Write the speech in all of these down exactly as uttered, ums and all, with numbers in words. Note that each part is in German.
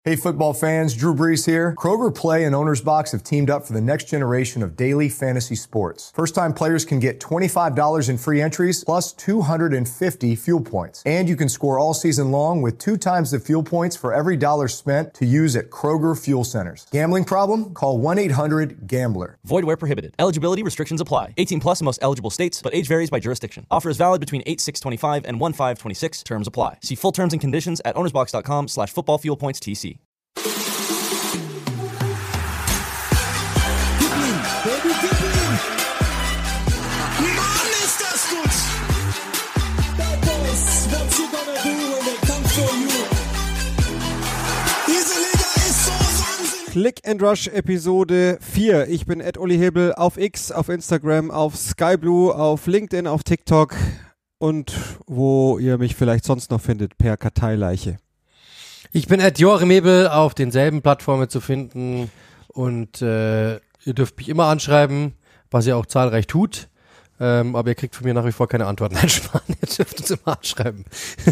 Hey football fans, Drew Brees here. Kroger Play and Owner's Box have teamed up for the next generation of daily fantasy sports. First-time players can get twenty-five dollars in free entries plus two hundred fifty fuel points. And you can score all season long with two times the fuel points for every dollar spent to use at Kroger Fuel Centers. Gambling problem? Call one eight hundred gambler. Void where prohibited. Eligibility restrictions apply. eighteen plus in most eligible states, but age varies by jurisdiction. Offer is valid between eight six twenty-five and one five twenty-six. Terms apply. See full terms and conditions at ownersbox.com slash football fuel points TC. Click and Rush Episode vier. Ich bin Ed Uli Hebel auf X, auf Instagram, auf Skyblue, auf LinkedIn, auf TikTok und wo ihr mich vielleicht sonst noch findet, per Karteileiche. Ich bin Ed Joachim Hebel, auf denselben Plattformen zu finden und äh, ihr dürft mich immer anschreiben, was ihr auch zahlreich tut, ähm, aber ihr kriegt von mir nach wie vor keine Antworten. Nein, Spahn, ihr dürft uns immer anschreiben.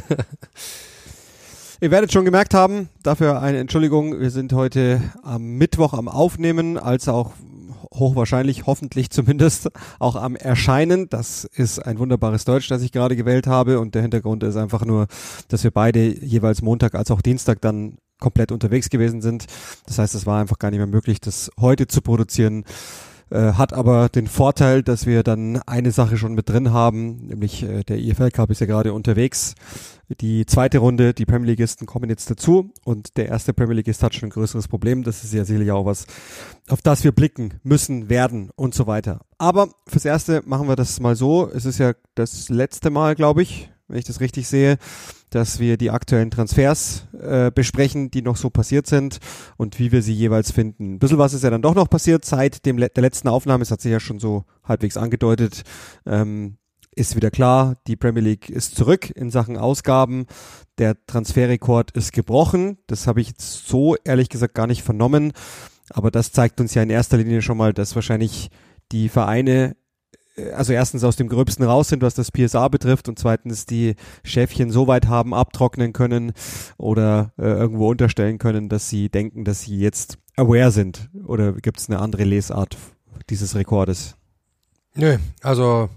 Ihr werdet schon gemerkt haben, dafür eine Entschuldigung, wir sind heute am Mittwoch am Aufnehmen, als auch hochwahrscheinlich, hoffentlich zumindest, auch am Erscheinen. Das ist ein wunderbares Deutsch, das ich gerade gewählt habe und der Hintergrund ist einfach nur, dass wir beide jeweils Montag als auch Dienstag dann komplett unterwegs gewesen sind. Das heißt, es war einfach gar nicht mehr möglich, das heute zu produzieren. Äh, hat aber den Vorteil, dass wir dann eine Sache schon mit drin haben, nämlich äh, der I F L Cup ist ja gerade unterwegs. Die zweite Runde, die Premier Leagueisten kommen jetzt dazu und der erste Premier Leagueist hat schon ein größeres Problem. Das ist ja sicherlich auch was, auf das wir blicken müssen, werden und so weiter. Aber fürs Erste machen wir das mal so. Es ist ja das letzte Mal, glaube ich, wenn ich das richtig sehe, dass wir die aktuellen Transfers äh, besprechen, die noch so passiert sind und wie wir sie jeweils finden. Ein bisschen was ist ja dann doch noch passiert seit dem der letzten Aufnahme. Es hat sich ja schon so halbwegs angedeutet. Ähm, ist wieder klar, die Premier League ist zurück in Sachen Ausgaben. Der Transferrekord ist gebrochen. Das habe ich jetzt so ehrlich gesagt gar nicht vernommen. Aber das zeigt uns ja in erster Linie schon mal, dass wahrscheinlich die Vereine also erstens aus dem Gröbsten raus sind, was das P S A betrifft und zweitens die Schäfchen so weit haben abtrocknen können oder äh, irgendwo unterstellen können, dass sie denken, dass sie jetzt aware sind. Oder gibt es eine andere Lesart dieses Rekordes? Nö, also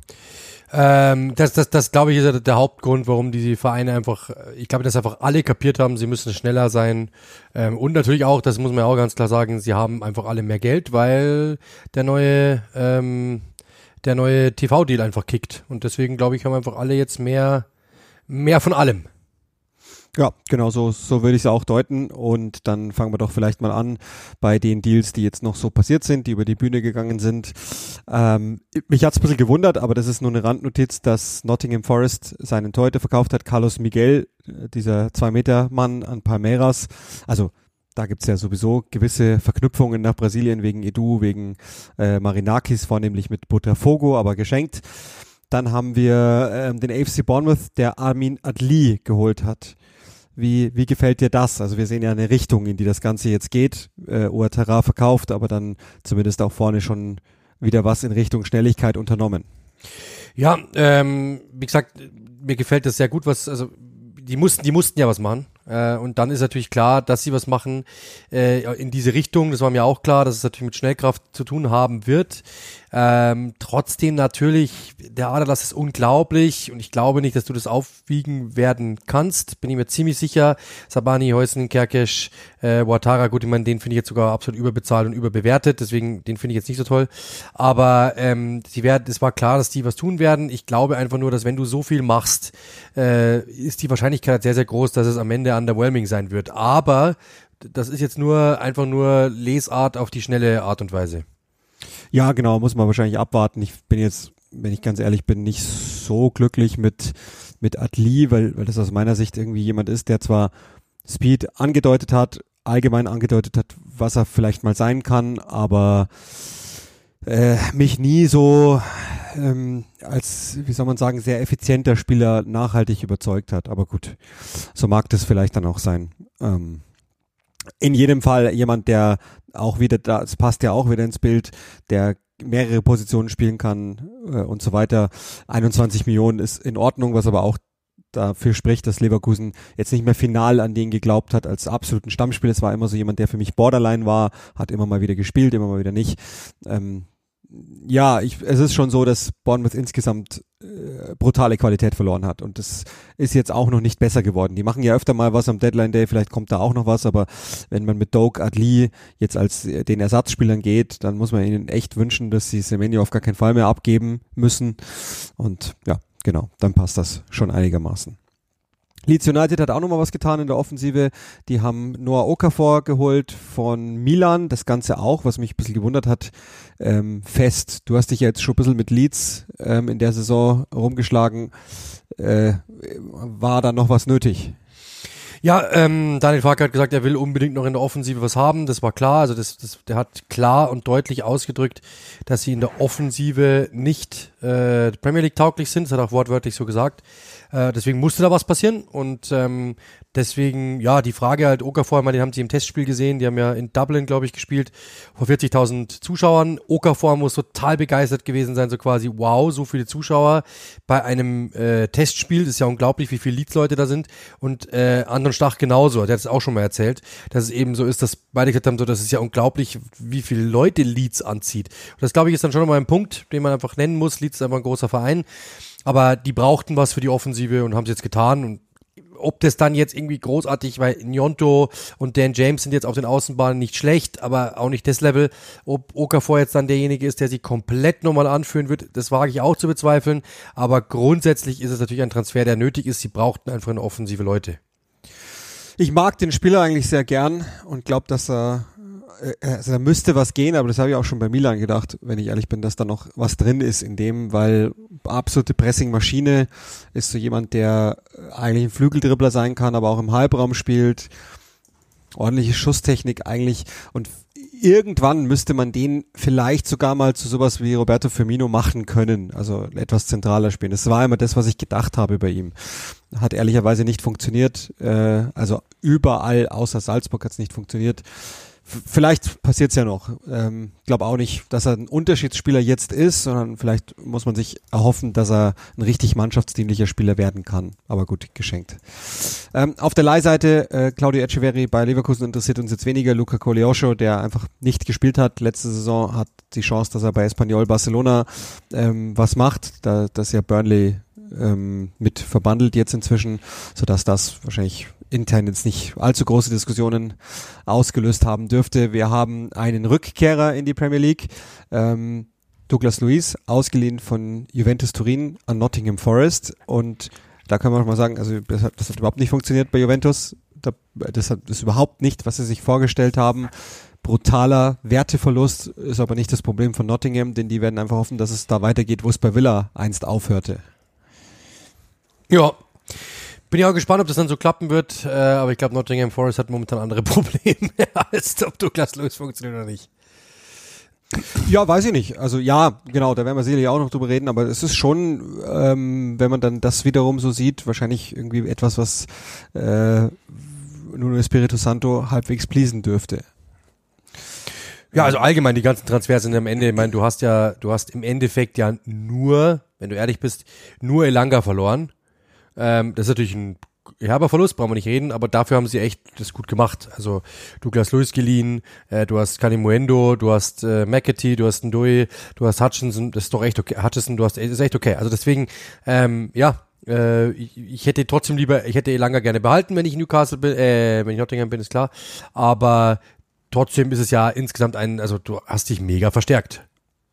ähm, das, das, das glaube ich ist ja der Hauptgrund, warum die Vereine einfach, ich glaube, dass einfach alle kapiert haben, sie müssen schneller sein ähm, und natürlich auch, das muss man ja auch ganz klar sagen, sie haben einfach alle mehr Geld, weil der neue ähm, der neue T V-Deal einfach kickt. Und deswegen, glaube ich, haben einfach alle jetzt mehr, mehr von allem. Ja, genau, so, so würde ich es auch deuten. Und dann fangen wir doch vielleicht mal an bei den Deals, die jetzt noch so passiert sind, die über die Bühne gegangen sind. Ähm, mich hat's ein bisschen gewundert, aber das ist nur eine Randnotiz, dass Nottingham Forest seinen Torhüter verkauft hat, Carlos Miguel, dieser Zwei-Meter-Mann an Palmeiras. Also, da gibt's ja sowieso gewisse Verknüpfungen nach Brasilien wegen Edu, wegen äh, Marinakis, vornehmlich mit Botafogo, aber geschenkt. Dann haben wir ähm, den A F C Bournemouth, der Amin Adli geholt hat. Wie wie gefällt dir das? Also wir sehen ja eine Richtung, in die das Ganze jetzt geht. Äh, Ouattara verkauft, aber dann zumindest auch vorne schon wieder was in Richtung Schnelligkeit unternommen. Ja, ähm, wie gesagt, mir gefällt das sehr gut, was also die mussten, die mussten ja was machen. Äh, und dann ist natürlich klar, dass sie was machen äh, in diese Richtung. Das war mir auch klar, dass es natürlich mit Schnellkraft zu tun haben wird. Ähm, trotzdem natürlich, der Aderlass ist unglaublich und ich glaube nicht, dass du das aufwiegen werden kannst. Bin ich mir ziemlich sicher. Sabani, Heusen, Kerkesch, äh, Ouattara, gut, ich meine, den finde ich jetzt sogar absolut überbezahlt und überbewertet, deswegen den finde ich jetzt nicht so toll. Aber ähm, die werden, es war klar, dass die was tun werden. Ich glaube einfach nur, dass wenn du so viel machst, äh, ist die Wahrscheinlichkeit sehr, sehr groß, dass es am Ende underwhelming sein wird. Aber das ist jetzt nur einfach nur Lesart auf die schnelle Art und Weise. Ja, genau, muss man wahrscheinlich abwarten. Ich bin jetzt, wenn ich ganz ehrlich bin, nicht so glücklich mit mit Adli, weil weil das aus meiner Sicht irgendwie jemand ist, der zwar Speed angedeutet hat, allgemein angedeutet hat, was er vielleicht mal sein kann, aber äh, mich nie so ähm, als, wie soll man sagen, sehr effizienter Spieler nachhaltig überzeugt hat. Aber gut, so mag das vielleicht dann auch sein. Ähm, in jedem Fall jemand, der auch wieder da, es passt ja auch wieder ins Bild, der mehrere Positionen spielen kann äh, und so weiter. einundzwanzig Millionen ist in Ordnung, was aber auch dafür spricht, dass Leverkusen jetzt nicht mehr final an den geglaubt hat als absoluten Stammspieler. Es war immer so jemand, der für mich Borderline war, hat immer mal wieder gespielt, immer mal wieder nicht. Ähm, ja, ich, es ist schon so, dass Bournemouth insgesamt äh, brutale Qualität verloren hat und das ist jetzt auch noch nicht besser geworden. Die machen ja öfter mal was am Deadline Day, vielleicht kommt da auch noch was, aber wenn man mit Doak Adli jetzt als äh, den Ersatzspielern geht, dann muss man ihnen echt wünschen, dass sie Semenyo auf gar keinen Fall mehr abgeben müssen und ja, genau, dann passt das schon einigermaßen. Leeds United hat auch nochmal was getan in der Offensive. Die haben Noah Okafor geholt von Milan. Das Ganze auch, was mich ein bisschen gewundert hat, ähm, fest. Du hast dich ja jetzt schon ein bisschen mit Leeds ähm, in der Saison rumgeschlagen. Äh, war da noch was nötig? Ja, ähm, Daniel Farke hat gesagt, er will unbedingt noch in der Offensive was haben. Das war klar. Also das, das, der hat klar und deutlich ausgedrückt, dass sie in der Offensive nicht äh, Premier League tauglich sind. Das hat er auch wortwörtlich so gesagt. Äh, deswegen musste da was passieren und ähm, deswegen, ja, die Frage halt, Okafor, ich meine, den haben sie im Testspiel gesehen, die haben ja in Dublin, glaube ich, gespielt, vor vierzigtausend Zuschauern. Okafor muss total begeistert gewesen sein, so quasi, wow, so viele Zuschauer bei einem äh, Testspiel, das ist ja unglaublich, wie viele Leeds-Leute da sind und äh, Anton Stach genauso, der hat es auch schon mal erzählt, dass es eben so ist, dass beide gesagt haben, so, das ist ja unglaublich, wie viele Leute Leeds anzieht. Und das, glaube ich, ist dann schon mal ein Punkt, den man einfach nennen muss. Leeds ist einfach ein großer Verein. Aber die brauchten was für die Offensive und haben es jetzt getan. Und ob das dann jetzt irgendwie großartig, weil Gnonto und Dan James sind jetzt auf den Außenbahnen nicht schlecht, aber auch nicht das Level. Ob Okafor jetzt dann derjenige ist, der sie komplett nochmal anführen wird, das wage ich auch zu bezweifeln. Aber grundsätzlich ist es natürlich ein Transfer, der nötig ist. Sie brauchten einfach eine offensive Leute. Ich mag den Spieler eigentlich sehr gern und glaube, dass er Also da müsste was gehen, aber das habe ich auch schon bei Milan gedacht, wenn ich ehrlich bin, dass da noch was drin ist in dem, weil absolute Pressing-Maschine ist so jemand, der eigentlich ein Flügeldribbler sein kann, aber auch im Halbraum spielt, ordentliche Schusstechnik eigentlich und irgendwann müsste man den vielleicht sogar mal zu sowas wie Roberto Firmino machen können, also etwas zentraler spielen. Das war immer das, was ich gedacht habe bei ihm. Hat ehrlicherweise nicht funktioniert, äh, also überall außer Salzburg hat es nicht funktioniert. Vielleicht passiert's ja noch. Ähm, glaube auch nicht, dass er ein Unterschiedsspieler jetzt ist, sondern vielleicht muss man sich erhoffen, dass er ein richtig mannschaftsdienlicher Spieler werden kann. Aber gut, geschenkt. Ähm, auf der Leihseite, äh, Claudio Echeverri bei Leverkusen interessiert uns jetzt weniger. Luca Koleosho, der einfach nicht gespielt hat letzte Saison, hat die Chance, dass er bei Espanyol Barcelona ähm, was macht. Da das ja Burnley ähm, mit verbandelt jetzt inzwischen, sodass das wahrscheinlich intern jetzt nicht allzu große Diskussionen ausgelöst haben dürfte. Wir haben einen Rückkehrer in die Premier League, ähm, Douglas Luiz, ausgeliehen von Juventus Turin an Nottingham Forest und da kann man mal sagen, also das hat, das hat überhaupt nicht funktioniert bei Juventus, da, das hat das überhaupt nicht, was sie sich vorgestellt haben. Brutaler Werteverlust ist aber nicht das Problem von Nottingham, denn die werden einfach hoffen, dass es da weitergeht, wo es bei Villa einst aufhörte. Ja, bin ja auch gespannt, ob das dann so klappen wird, äh, aber ich glaube, Nottingham Forest hat momentan andere Probleme, als ob Douglas Luiz funktioniert oder nicht. Ja, weiß ich nicht. Also ja, genau, da werden wir sicherlich auch noch drüber reden, aber es ist schon, ähm, wenn man dann das wiederum so sieht, wahrscheinlich irgendwie etwas, was äh, Nuno Espirito Santo halbwegs pleasen dürfte. Ja, also allgemein die ganzen Transfers sind am Ende, ich meine, du hast ja, du hast im Endeffekt ja nur, wenn du ehrlich bist, nur Elanga verloren. Ähm, das ist natürlich ein herber Verlust, brauchen wir nicht reden, aber dafür haben sie echt das gut gemacht. Also Douglas Luiz geliehen, äh, du hast Kalimuendo, du hast äh, McAtee, du hast Ndoi, du hast Hutchinson, das ist doch echt okay. Hutchinson, du hast, das ist echt okay. Also deswegen, ähm, ja, äh, ich, ich hätte trotzdem lieber, ich hätte Elanga gerne behalten, wenn ich Newcastle bin, äh, wenn ich Nottingham bin, ist klar. Aber trotzdem ist es ja insgesamt ein, also du hast dich mega verstärkt.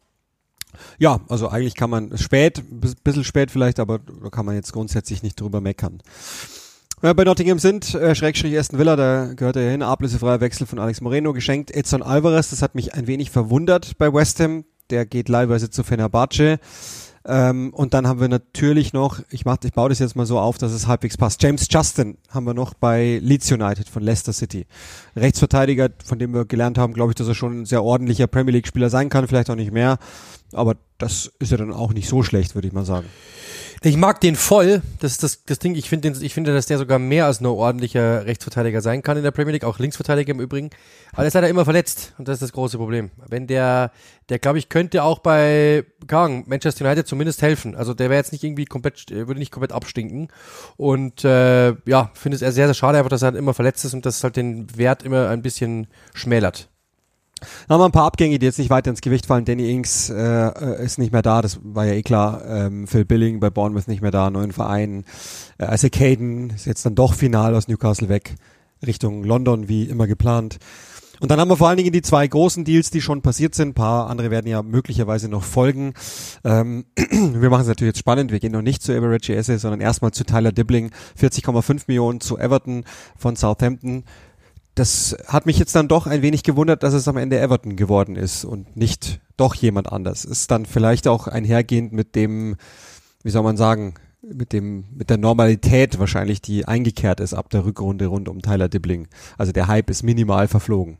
Ja, also eigentlich kann man spät, ein bisschen spät vielleicht, aber da kann man jetzt grundsätzlich nicht drüber meckern. Wenn wir bei Nottingham sind, äh, Schrägstrich Aston Villa, da gehört er ja hin, ablösefreier Wechsel von Alex Moreno, geschenkt. Edson Alvarez, das hat mich ein wenig verwundert bei West Ham, der geht leihweise zu Fenerbahce. Ähm, und dann haben wir natürlich noch, ich mach, ich baue das jetzt mal so auf, dass es halbwegs passt. James Justin haben wir noch bei Leeds United von Leicester City. Rechtsverteidiger, von dem wir gelernt haben, glaube ich, dass er schon ein sehr ordentlicher Premier League Spieler sein kann, vielleicht auch nicht mehr. Aber das ist ja dann auch nicht so schlecht, würde ich mal sagen. Ich mag den voll, das ist das, das Ding, ich finde, ich finde, dass der sogar mehr als nur ordentlicher Rechtsverteidiger sein kann in der Premier League, auch Linksverteidiger im Übrigen, aber der ist leider immer verletzt und das ist das große Problem. Wenn der, der glaube ich, könnte auch bei keine Manchester United zumindest helfen, also der wäre jetzt nicht irgendwie komplett, würde nicht komplett abstinken und äh, ja, finde es sehr, sehr schade einfach, dass er halt immer verletzt ist und das halt den Wert immer ein bisschen schmälert. Dann haben wir ein paar Abgänge, die jetzt nicht weiter ins Gewicht fallen. Danny Ings äh, ist nicht mehr da, das war ja eh klar. Ähm, Phil Billing bei Bournemouth nicht mehr da, neuen Verein. Äh, Isaac Hayden ist jetzt dann doch final aus Newcastle weg, Richtung London, wie immer geplant. Und dann haben wir vor allen Dingen die zwei großen Deals, die schon passiert sind. Ein paar andere werden ja möglicherweise noch folgen. Ähm, wir machen es natürlich jetzt spannend. Wir gehen noch nicht zu Eberechi Eze, sondern erstmal zu Tyler Dibbling. vierzig Komma fünf Millionen zu Everton von Southampton. Das hat mich jetzt dann doch ein wenig gewundert, dass es am Ende Everton geworden ist und nicht doch jemand anders. Ist dann vielleicht auch einhergehend mit dem, wie soll man sagen, mit dem, mit der Normalität wahrscheinlich, die eingekehrt ist ab der Rückrunde rund um Tyler Dibbling. Also der Hype ist minimal verflogen.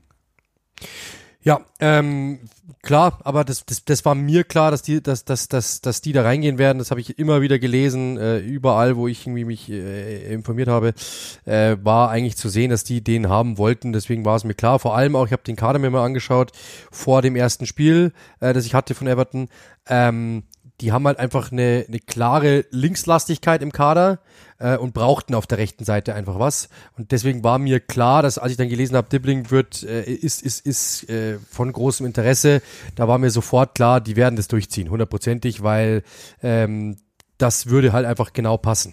Ja, ähm, klar, aber das, das, das war mir klar, dass die, dass, dass, dass, dass die da reingehen werden. Das habe ich immer wieder gelesen, äh, überall, wo ich irgendwie mich äh, informiert habe, äh, war eigentlich zu sehen, dass die den haben wollten. Deswegen war es mir klar. Vor allem auch, ich habe den Kader mir mal angeschaut vor dem ersten Spiel, äh, das ich hatte von Everton. Ähm, die haben halt einfach eine, eine klare Linkslastigkeit im Kader äh, und brauchten auf der rechten Seite einfach was. Und deswegen war mir klar, dass als ich dann gelesen habe, Dibbling wird, äh, ist, ist, ist äh, von großem Interesse, da war mir sofort klar, die werden das durchziehen, hundertprozentig, weil ähm, das würde halt einfach genau passen.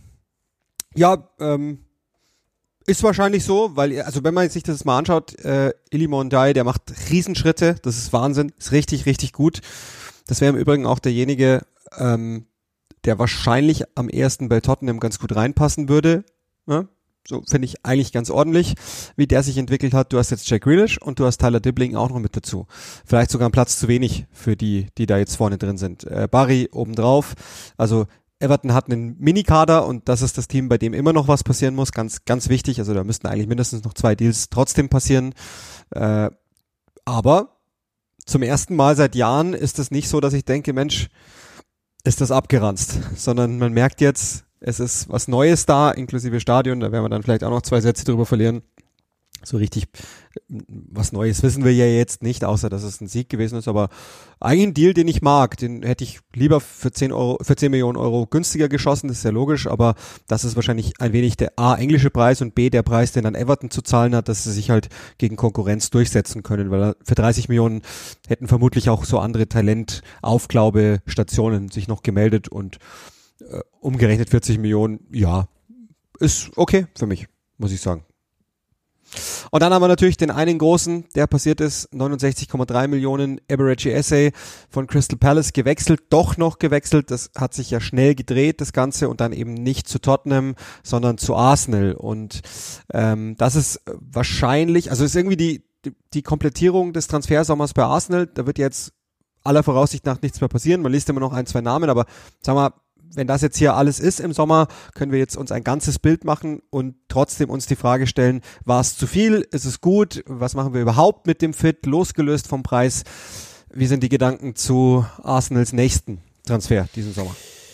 Ja, ähm, ist wahrscheinlich so, weil, also wenn man sich das mal anschaut, äh, Iliman Ndiaye, der macht Riesenschritte, das ist Wahnsinn, ist richtig, richtig gut. Das wäre im Übrigen auch derjenige, ähm, der wahrscheinlich am ehesten bei Tottenham ganz gut reinpassen würde. Ja? So finde ich eigentlich ganz ordentlich, wie der sich entwickelt hat. Du hast jetzt Jack Grealish und du hast Tyler Dibbling auch noch mit dazu. Vielleicht sogar ein Platz zu wenig für die, die da jetzt vorne drin sind. Äh, Barry obendrauf. Also Everton hat einen Minikader und das ist das Team, bei dem immer noch was passieren muss. Ganz, ganz wichtig. Also da müssten eigentlich mindestens noch zwei Deals trotzdem passieren. Äh, aber zum ersten Mal seit Jahren ist es nicht so, dass ich denke, Mensch, ist das abgeranzt, sondern man merkt jetzt, es ist was Neues da, inklusive Stadion, da werden wir dann vielleicht auch noch zwei Sätze drüber verlieren. So richtig was Neues wissen wir ja jetzt nicht, außer dass es ein Sieg gewesen ist, aber eigentlich ein Deal, den ich mag, den hätte ich lieber für zehn Euro, für zehn Millionen Euro günstiger geschossen, das ist ja logisch, aber das ist wahrscheinlich ein wenig der A, englische Preis und B, der Preis, den dann Everton zu zahlen hat, dass sie sich halt gegen Konkurrenz durchsetzen können, weil für dreißig Millionen hätten vermutlich auch so andere Talentaufglaubestationen sich noch gemeldet und äh, umgerechnet vierzig Millionen, ja, ist okay für mich, muss ich sagen. Und dann haben wir natürlich den einen großen, der passiert ist, neunundsechzig Komma drei Millionen, Eberechi Eze von Crystal Palace gewechselt, doch noch gewechselt, das hat sich ja schnell gedreht, das Ganze, und dann eben nicht zu Tottenham, sondern zu Arsenal, und ähm, das ist wahrscheinlich, also ist irgendwie die, die, die Komplettierung des Transfersommers bei Arsenal, da wird jetzt aller Voraussicht nach nichts mehr passieren, man liest immer noch ein, zwei Namen, aber sagen wir mal, wenn das jetzt hier alles ist im Sommer, können wir jetzt uns ein ganzes Bild machen und trotzdem uns die Frage stellen, war es zu viel, ist es gut, was machen wir überhaupt mit dem Fit, losgelöst vom Preis, wie sind die Gedanken zu Arsenals nächsten Transfer diesen Sommer?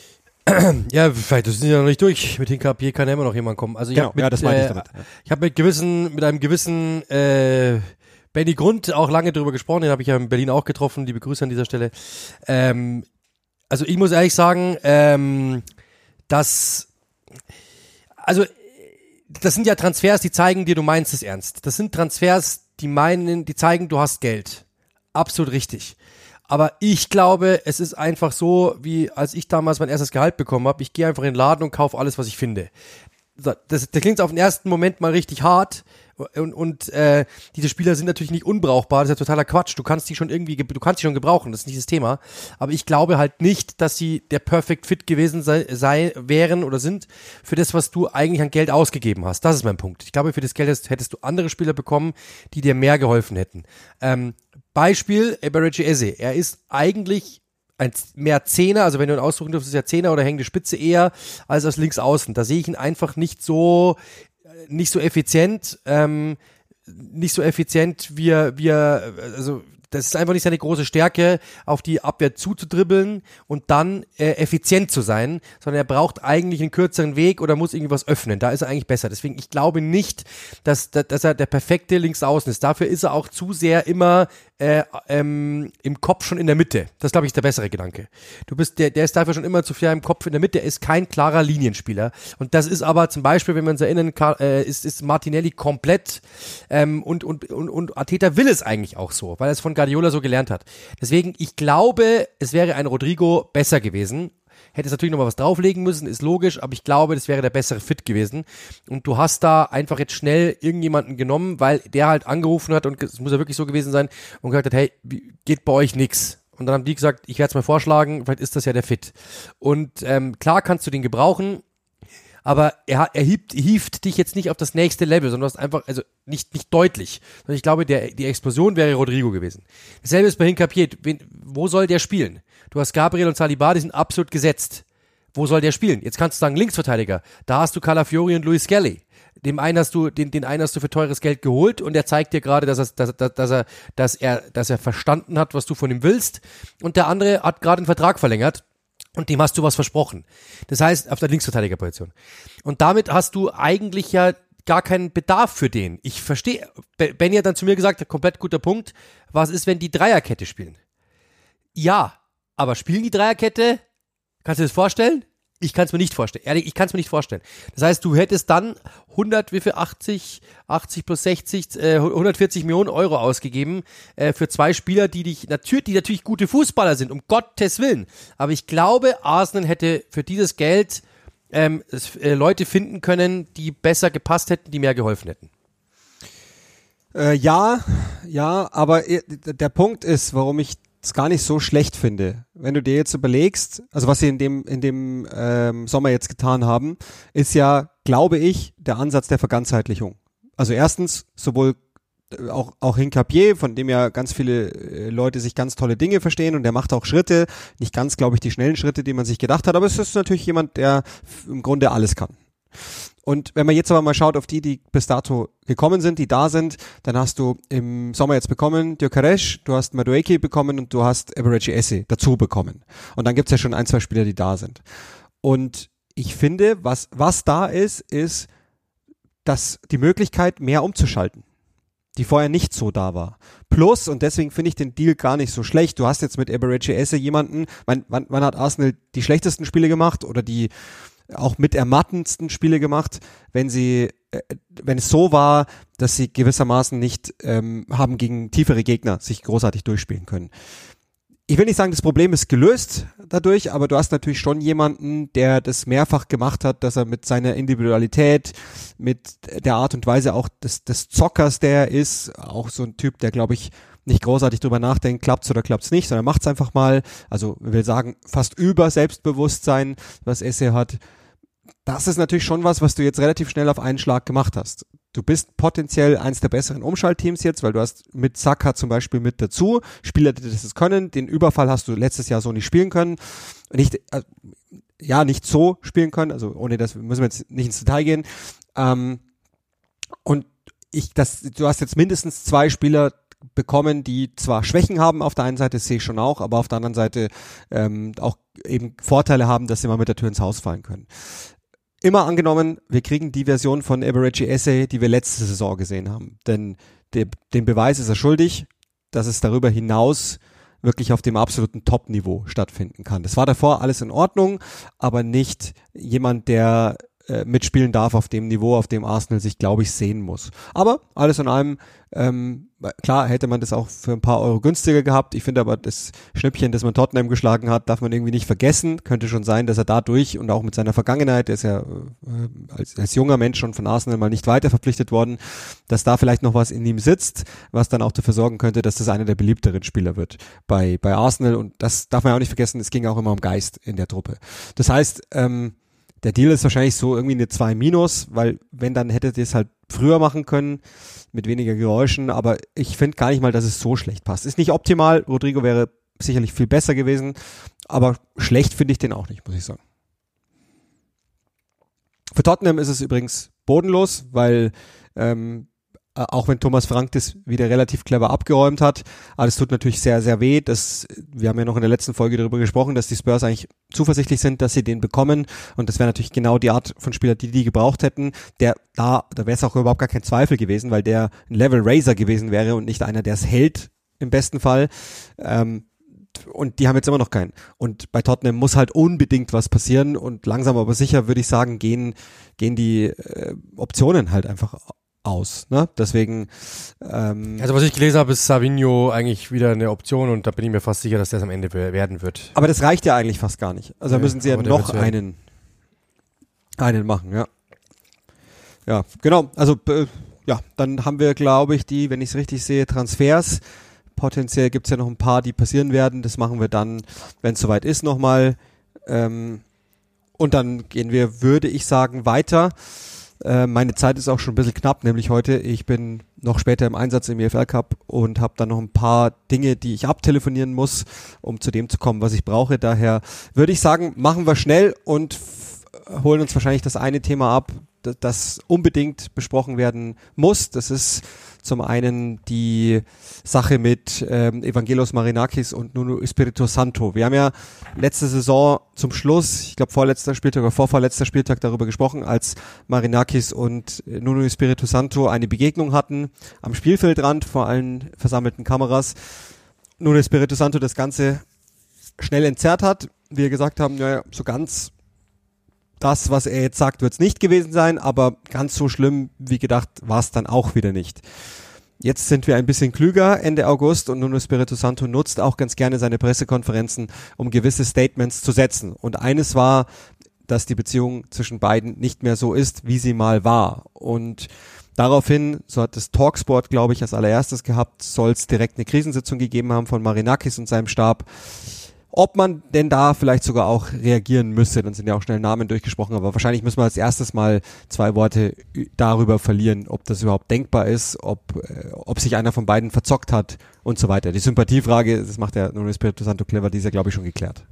Ja, vielleicht das sind ja noch nicht durch. Mit Hinkapier kann ja immer noch jemand kommen. Also ich genau, habe mit, ja, das meine ich äh, damit. Ja. Ich habe mit gewissen, mit einem gewissen äh, Benny Grund auch lange drüber gesprochen, den habe ich ja in Berlin auch getroffen, liebe Grüße an dieser Stelle. Ähm, Also ich muss ehrlich sagen, ähm, dass, also das sind ja Transfers, die zeigen dir, du meinst es ernst. Das sind Transfers, die meinen, die zeigen, du hast Geld. Absolut richtig. Aber ich glaube, es ist einfach so, wie als ich damals mein erstes Gehalt bekommen habe. Ich gehe einfach in den Laden und kaufe alles, was ich finde. Das, das klingt auf den ersten Moment mal richtig hart. Und, und äh, diese Spieler sind natürlich nicht unbrauchbar, das ist ja totaler Quatsch. Du kannst die schon irgendwie, du kannst die schon gebrauchen, das ist nicht das Thema. Aber ich glaube halt nicht, dass sie der Perfect Fit gewesen sei, sei wären oder sind für das, was du eigentlich an Geld ausgegeben hast. Das ist mein Punkt. Ich glaube, für das Geld hättest du andere Spieler bekommen, die dir mehr geholfen hätten. Ähm, Beispiel, Eberechi Eze. Er ist eigentlich ein mehr Zehner, also wenn du ihn aussuchen dürftest, ist er Zehner oder hängende Spitze eher, als als Linksaußen. Da sehe ich ihn einfach nicht so nicht so effizient, ähm, nicht so effizient, wie er, wie er, also das ist einfach nicht seine große Stärke, auf die Abwehr zuzudribbeln und dann äh, effizient zu sein, sondern er braucht eigentlich einen kürzeren Weg oder muss irgendwas öffnen. Da ist er eigentlich besser. Deswegen, ich glaube nicht, dass, dass er der perfekte Linksaußen ist. Dafür ist er auch zu sehr immer äh, ähm, im Kopf schon in der Mitte. Das, glaube ich, ist der bessere Gedanke. Du bist, der, der ist dafür schon immer zu sehr im Kopf in der Mitte. Er ist kein klarer Linienspieler. Und das ist aber zum Beispiel, wenn wir uns erinnern, äh, ist, ist Martinelli komplett ähm, und, und, und, und Arteta will es eigentlich auch so, weil er es von Guardiola so gelernt hat. Deswegen, ich glaube, es wäre ein Rodrigo besser gewesen. Hätte es natürlich noch mal was drauflegen müssen, ist logisch, aber ich glaube, das wäre der bessere Fit gewesen. Und du hast da einfach jetzt schnell irgendjemanden genommen, weil der halt angerufen hat und es muss ja wirklich so gewesen sein und gesagt hat, hey, geht bei euch nix. Und dann haben die gesagt, ich werde es mal vorschlagen, vielleicht ist das ja der Fit. Und ähm, klar kannst du den gebrauchen, aber er, er hieft, hieft dich jetzt nicht auf das nächste Level, sondern du hast einfach, also nicht, nicht deutlich. Sondern ich glaube, der, die Explosion wäre Rodrigo gewesen. Dasselbe ist bei Hincapié. Wo soll der spielen? Du hast Gabriel und Saliba, die sind absolut gesetzt. Wo soll der spielen? Jetzt kannst du sagen, Linksverteidiger. Da hast du Calafiori und Luis Skelly. Dem einen hast du, den, den einen hast du für teures Geld geholt und der zeigt dir gerade, dass er, dass, dass, dass er, dass er, dass er verstanden hat, was du von ihm willst. Und der andere hat gerade einen Vertrag verlängert. Und dem hast du was versprochen. Das heißt, auf der Linksverteidigerposition. Und damit hast du eigentlich ja gar keinen Bedarf für den. Ich verstehe, Benny hat dann zu mir gesagt, komplett guter Punkt, was ist, wenn die Dreierkette spielen? Ja, aber spielen die Dreierkette? Kannst du dir das vorstellen? Ich kann es mir nicht vorstellen. Ehrlich, ich kann es mir nicht vorstellen. Das heißt, du hättest dann hundert, wie viel, achtzig, achtzig plus sechzig, äh, hundertvierzig Millionen Euro ausgegeben äh, für zwei Spieler, die dich natürlich, die natürlich gute Fußballer sind, um Gottes Willen. Aber ich glaube, Arsenal hätte für dieses Geld ähm, äh, Leute finden können, die besser gepasst hätten, die mehr geholfen hätten. Äh, ja, ja, aber der Punkt ist, warum ich es gar nicht so schlecht finde. Wenn du dir jetzt überlegst, also was sie in dem in dem ähm, Sommer jetzt getan haben, ist ja, glaube ich, der Ansatz der Verganzheitlichung. Also erstens, sowohl auch auch Hincapié, von dem ja ganz viele äh, Leute sich ganz tolle Dinge verstehen und der macht auch Schritte, nicht ganz, glaube ich, die schnellen Schritte, die man sich gedacht hat, aber es ist natürlich jemand, der im Grunde alles kann. Und wenn man jetzt aber mal schaut auf die, die bis dato gekommen sind, die da sind, dann hast du im Sommer jetzt bekommen Gyökeres, du hast Madueke bekommen und du hast Eberechi Esse dazu bekommen. Und dann gibt's ja schon ein, zwei Spieler, die da sind. Und ich finde, was was da ist, ist, dass die Möglichkeit, mehr umzuschalten, die vorher nicht so da war. Plus, und deswegen finde ich den Deal gar nicht so schlecht, du hast jetzt mit Eberechi Esse jemanden, wann, wann, wann hat Arsenal die schlechtesten Spiele gemacht oder die auch mit ermattendsten Spiele gemacht, wenn sie, äh, wenn es so war, dass sie gewissermaßen nicht ähm, haben gegen tiefere Gegner sich großartig durchspielen können. Ich will nicht sagen, das Problem ist gelöst dadurch, aber du hast natürlich schon jemanden, der das mehrfach gemacht hat, dass er mit seiner Individualität, mit der Art und Weise auch des, des Zockers, der er ist, auch so ein Typ, der, glaube ich, nicht großartig drüber nachdenkt, klappt's oder klappt's nicht, sondern macht's einfach mal. Also, ich will sagen, fast über Selbstbewusstsein, was Esse hat. Das ist natürlich schon was, was du jetzt relativ schnell auf einen Schlag gemacht hast. Du bist potenziell eins der besseren Umschaltteams jetzt, weil du hast mit Saka zum Beispiel mit dazu Spieler, die das können. Den Überfall hast du letztes Jahr so nicht spielen können. Nicht, äh, ja, nicht so spielen können. Also ohne das müssen wir jetzt nicht ins Detail gehen. Ähm, und ich, das, du hast jetzt mindestens zwei Spieler bekommen, die zwar Schwächen haben auf der einen Seite, das sehe ich schon auch, aber auf der anderen Seite ähm, auch eben Vorteile haben, dass sie mal mit der Tür ins Haus fallen können. Immer angenommen, wir kriegen die Version von Eberechi Esse, die wir letzte Saison gesehen haben. Denn de, den Beweis ist er schuldig, dass es darüber hinaus wirklich auf dem absoluten Top-Niveau stattfinden kann. Das war davor alles in Ordnung, aber nicht jemand, der äh, mitspielen darf auf dem Niveau, auf dem Arsenal sich, glaube ich, sehen muss. Aber alles in allem, ähm, klar hätte man das auch für ein paar Euro günstiger gehabt. Ich finde aber das Schnippchen, das man Tottenham geschlagen hat, darf man irgendwie nicht vergessen. Könnte schon sein, dass er dadurch und auch mit seiner Vergangenheit, der ist ja äh, als, als junger Mensch schon von Arsenal mal nicht weiter verpflichtet worden, dass da vielleicht noch was in ihm sitzt, was dann auch dafür sorgen könnte, dass das einer der beliebteren Spieler wird bei bei Arsenal. Und das darf man auch nicht vergessen, es ging auch immer um Geist in der Truppe. Das heißt, ähm, der Deal ist wahrscheinlich so irgendwie eine zwei minus, weil wenn, dann hättet ihr es halt früher machen können, mit weniger Geräuschen, aber ich finde gar nicht mal, dass es so schlecht passt. Ist nicht optimal, Rodrigo wäre sicherlich viel besser gewesen, aber schlecht finde ich den auch nicht, muss ich sagen. Für Tottenham ist es übrigens bodenlos, weil ähm, auch wenn Thomas Frank das wieder relativ clever abgeräumt hat. Aber es tut natürlich sehr, sehr weh. Das, wir haben ja noch in der letzten Folge darüber gesprochen, dass die Spurs eigentlich zuversichtlich sind, dass sie den bekommen. Und das wäre natürlich genau die Art von Spieler, die die gebraucht hätten. Der da, da wäre es auch überhaupt gar kein Zweifel gewesen, weil der ein Level-Raiser gewesen wäre und nicht einer, der es hält, im besten Fall. Ähm, und die haben jetzt immer noch keinen. Und bei Tottenham muss halt unbedingt was passieren. Und langsam aber sicher, würde ich sagen, gehen, gehen die äh, Optionen halt einfach aus, ne? Deswegen ähm, also was ich gelesen habe, ist Savinho eigentlich wieder eine Option und da bin ich mir fast sicher, dass das am Ende werden wird. Aber das reicht ja eigentlich fast gar nicht. Also da ja, müssen sie ja noch einen einen machen, ja. Ja, genau. Also äh, ja, dann haben wir, glaube ich, die, wenn ich es richtig sehe, Transfers. Potenziell gibt's ja noch ein paar, die passieren werden. Das machen wir dann, wenn es soweit ist, nochmal. Ähm, und dann gehen wir, würde ich sagen, weiter. Meine Zeit ist auch schon ein bisschen knapp, nämlich heute. Ich bin noch später im Einsatz im E F L Cup und habe dann noch ein paar Dinge, die ich abtelefonieren muss, um zu dem zu kommen, was ich brauche. Daher würde ich sagen, machen wir schnell und f- holen uns wahrscheinlich das eine Thema ab, das, das unbedingt besprochen werden muss. Das ist zum einen die Sache mit ähm, Evangelos Marinakis und Nuno Espirito Santo. Wir haben ja letzte Saison zum Schluss, ich glaube vorletzter Spieltag oder vorvorletzter Spieltag darüber gesprochen, als Marinakis und Nuno Espirito Santo eine Begegnung hatten am Spielfeldrand vor allen versammelten Kameras. Nuno Espirito Santo das Ganze schnell entzerrt hat. Wir gesagt haben, naja, so ganz das, was er jetzt sagt, wird es nicht gewesen sein, aber ganz so schlimm wie gedacht war es dann auch wieder nicht. Jetzt sind wir ein bisschen klüger Ende August und Nuno Espirito Santo nutzt auch ganz gerne seine Pressekonferenzen, um gewisse Statements zu setzen. Und eines war, dass die Beziehung zwischen beiden nicht mehr so ist, wie sie mal war. Und daraufhin, so hat das Talksport, glaube ich, als allererstes gehabt, soll es direkt eine Krisensitzung gegeben haben von Marinakis und seinem Stab. Ob man denn da vielleicht sogar auch reagieren müsste, dann sind ja auch schnell Namen durchgesprochen, aber wahrscheinlich müssen wir als erstes mal zwei Worte darüber verlieren, ob das überhaupt denkbar ist, ob äh, ob sich einer von beiden verzockt hat und so weiter. Die Sympathiefrage, das macht der Nuno Espirito Santo clever, die ist ja, glaube ich, schon geklärt.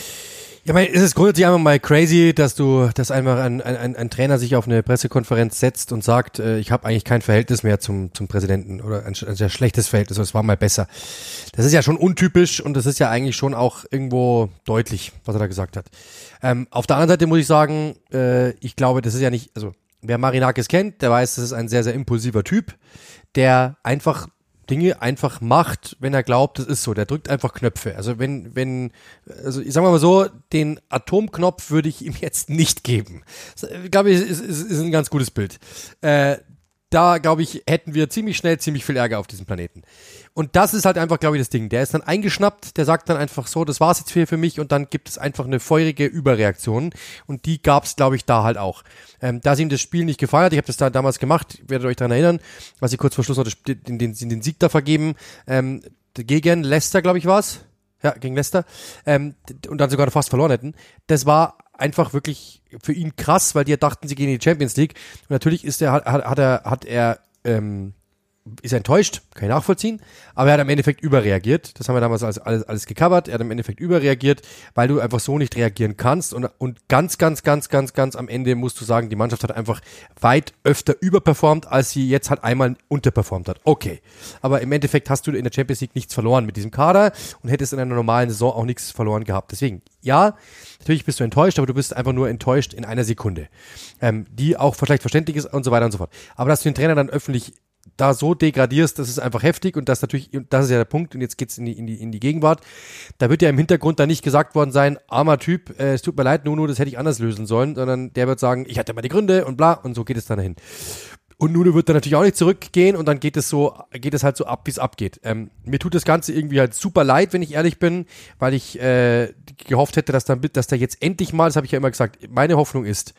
Ja, mein, es ist grundsätzlich einfach mal crazy, dass du, dass einfach ein, ein, ein Trainer sich auf eine Pressekonferenz setzt und sagt, äh, ich habe eigentlich kein Verhältnis mehr zum zum Präsidenten oder ein, ein sehr schlechtes Verhältnis, es war mal besser. Das ist ja schon untypisch und das ist ja eigentlich schon auch irgendwo deutlich, was er da gesagt hat. Ähm, auf der anderen Seite muss ich sagen, äh, ich glaube, das ist ja nicht, also wer Marinakis kennt, der weiß, das ist ein sehr, sehr impulsiver Typ, der einfach Dinge einfach macht, wenn er glaubt, das ist so. Der drückt einfach Knöpfe. Also wenn, wenn, also ich sag mal so, den Atomknopf würde ich ihm jetzt nicht geben. Das, ich glaube, ist, ist, ist ein ganz gutes Bild. Äh, da, glaube ich, hätten wir ziemlich schnell ziemlich viel Ärger auf diesem Planeten. Und das ist halt einfach, glaube ich, das Ding. Der ist dann eingeschnappt, der sagt dann einfach so, das war's jetzt für, für mich und dann gibt es einfach eine feurige Überreaktion und die gab's, glaube ich, da halt auch. Ähm, da sie ihm das Spiel nicht gefallen hat, ich habe das da damals gemacht, werdet euch daran erinnern, was sie kurz vor Schluss noch den, den, den Sieg da vergeben, ähm, gegen Leicester, glaube ich, war's. Ja, gegen Leicester. Ähm, und dann sogar fast verloren hätten. Das war einfach wirklich für ihn krass, weil die ja dachten, sie gehen in die Champions League. Und natürlich ist er, hat, hat er, hat er, ähm, ist er enttäuscht, kann ich nachvollziehen, aber er hat im Endeffekt überreagiert. Das haben wir damals alles, alles, alles gecovert. Er hat im Endeffekt überreagiert, weil du einfach so nicht reagieren kannst. Und, und ganz, ganz, ganz, ganz, ganz am Ende musst du sagen, die Mannschaft hat einfach weit öfter überperformt, als sie jetzt halt einmal unterperformt hat. Okay. Aber im Endeffekt hast du in der Champions League nichts verloren mit diesem Kader und hättest in einer normalen Saison auch nichts verloren gehabt. Deswegen, ja, natürlich bist du enttäuscht, aber du bist einfach nur enttäuscht in einer Sekunde. Ähm, die auch vielleicht verständlich ist und so weiter und so fort. Aber dass du den Trainer dann öffentlich da so degradierst, das ist einfach heftig und das natürlich, das ist ja der Punkt und jetzt geht's in die, in die, in die Gegenwart. Da wird ja im Hintergrund dann nicht gesagt worden sein, armer Typ, äh, es tut mir leid, Nuno, das hätte ich anders lösen sollen, sondern der wird sagen, ich hatte mal die Gründe und bla und so geht es dann dahin. Und Nuno wird dann natürlich auch nicht zurückgehen und dann geht es so, geht es halt so ab, wie es abgeht. Ähm, mir tut das Ganze irgendwie halt super leid, wenn ich ehrlich bin, weil ich äh, gehofft hätte, dass dann, dass da jetzt endlich mal, das habe ich ja immer gesagt, meine Hoffnung ist,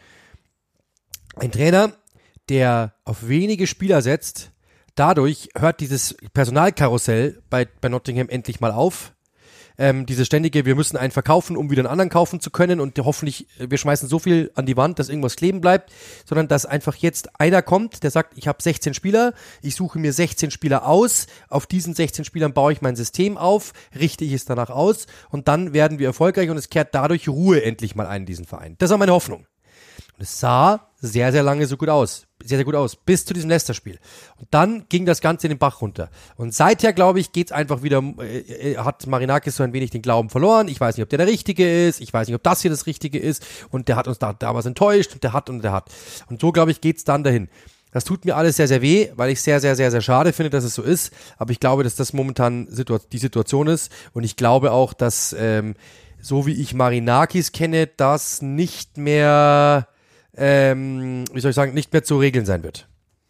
ein Trainer, der auf wenige Spieler setzt, dadurch hört dieses Personalkarussell bei, bei Nottingham endlich mal auf. Ähm, diese ständige, wir müssen einen verkaufen, um wieder einen anderen kaufen zu können und hoffentlich, wir schmeißen so viel an die Wand, dass irgendwas kleben bleibt, sondern dass einfach jetzt einer kommt, der sagt, ich habe sechzehn Spieler, ich suche mir sechzehn Spieler aus, auf diesen sechzehn Spielern baue ich mein System auf, richte ich es danach aus und dann werden wir erfolgreich und es kehrt dadurch Ruhe endlich mal ein in diesen Verein. Das war meine Hoffnung. Und es sah sehr, sehr lange so gut aus. sehr, sehr gut aus, bis zu diesem Leicester-Spiel. Und dann ging das Ganze in den Bach runter. Und seither, glaube ich, geht's einfach wieder, äh, hat Marinakis so ein wenig den Glauben verloren. Ich weiß nicht, ob der der Richtige ist. Ich weiß nicht, ob das hier das Richtige ist. Und der hat uns da damals enttäuscht und der hat und der hat. Und so, glaube ich, geht's dann dahin. Das tut mir alles sehr, sehr weh, weil ich sehr, sehr, sehr, sehr schade finde, dass es so ist. Aber ich glaube, dass das momentan situa- die Situation ist. Und ich glaube auch, dass, ähm, so wie ich Marinakis kenne, das nicht mehr, ähm, wie soll ich sagen, nicht mehr zu regeln sein wird.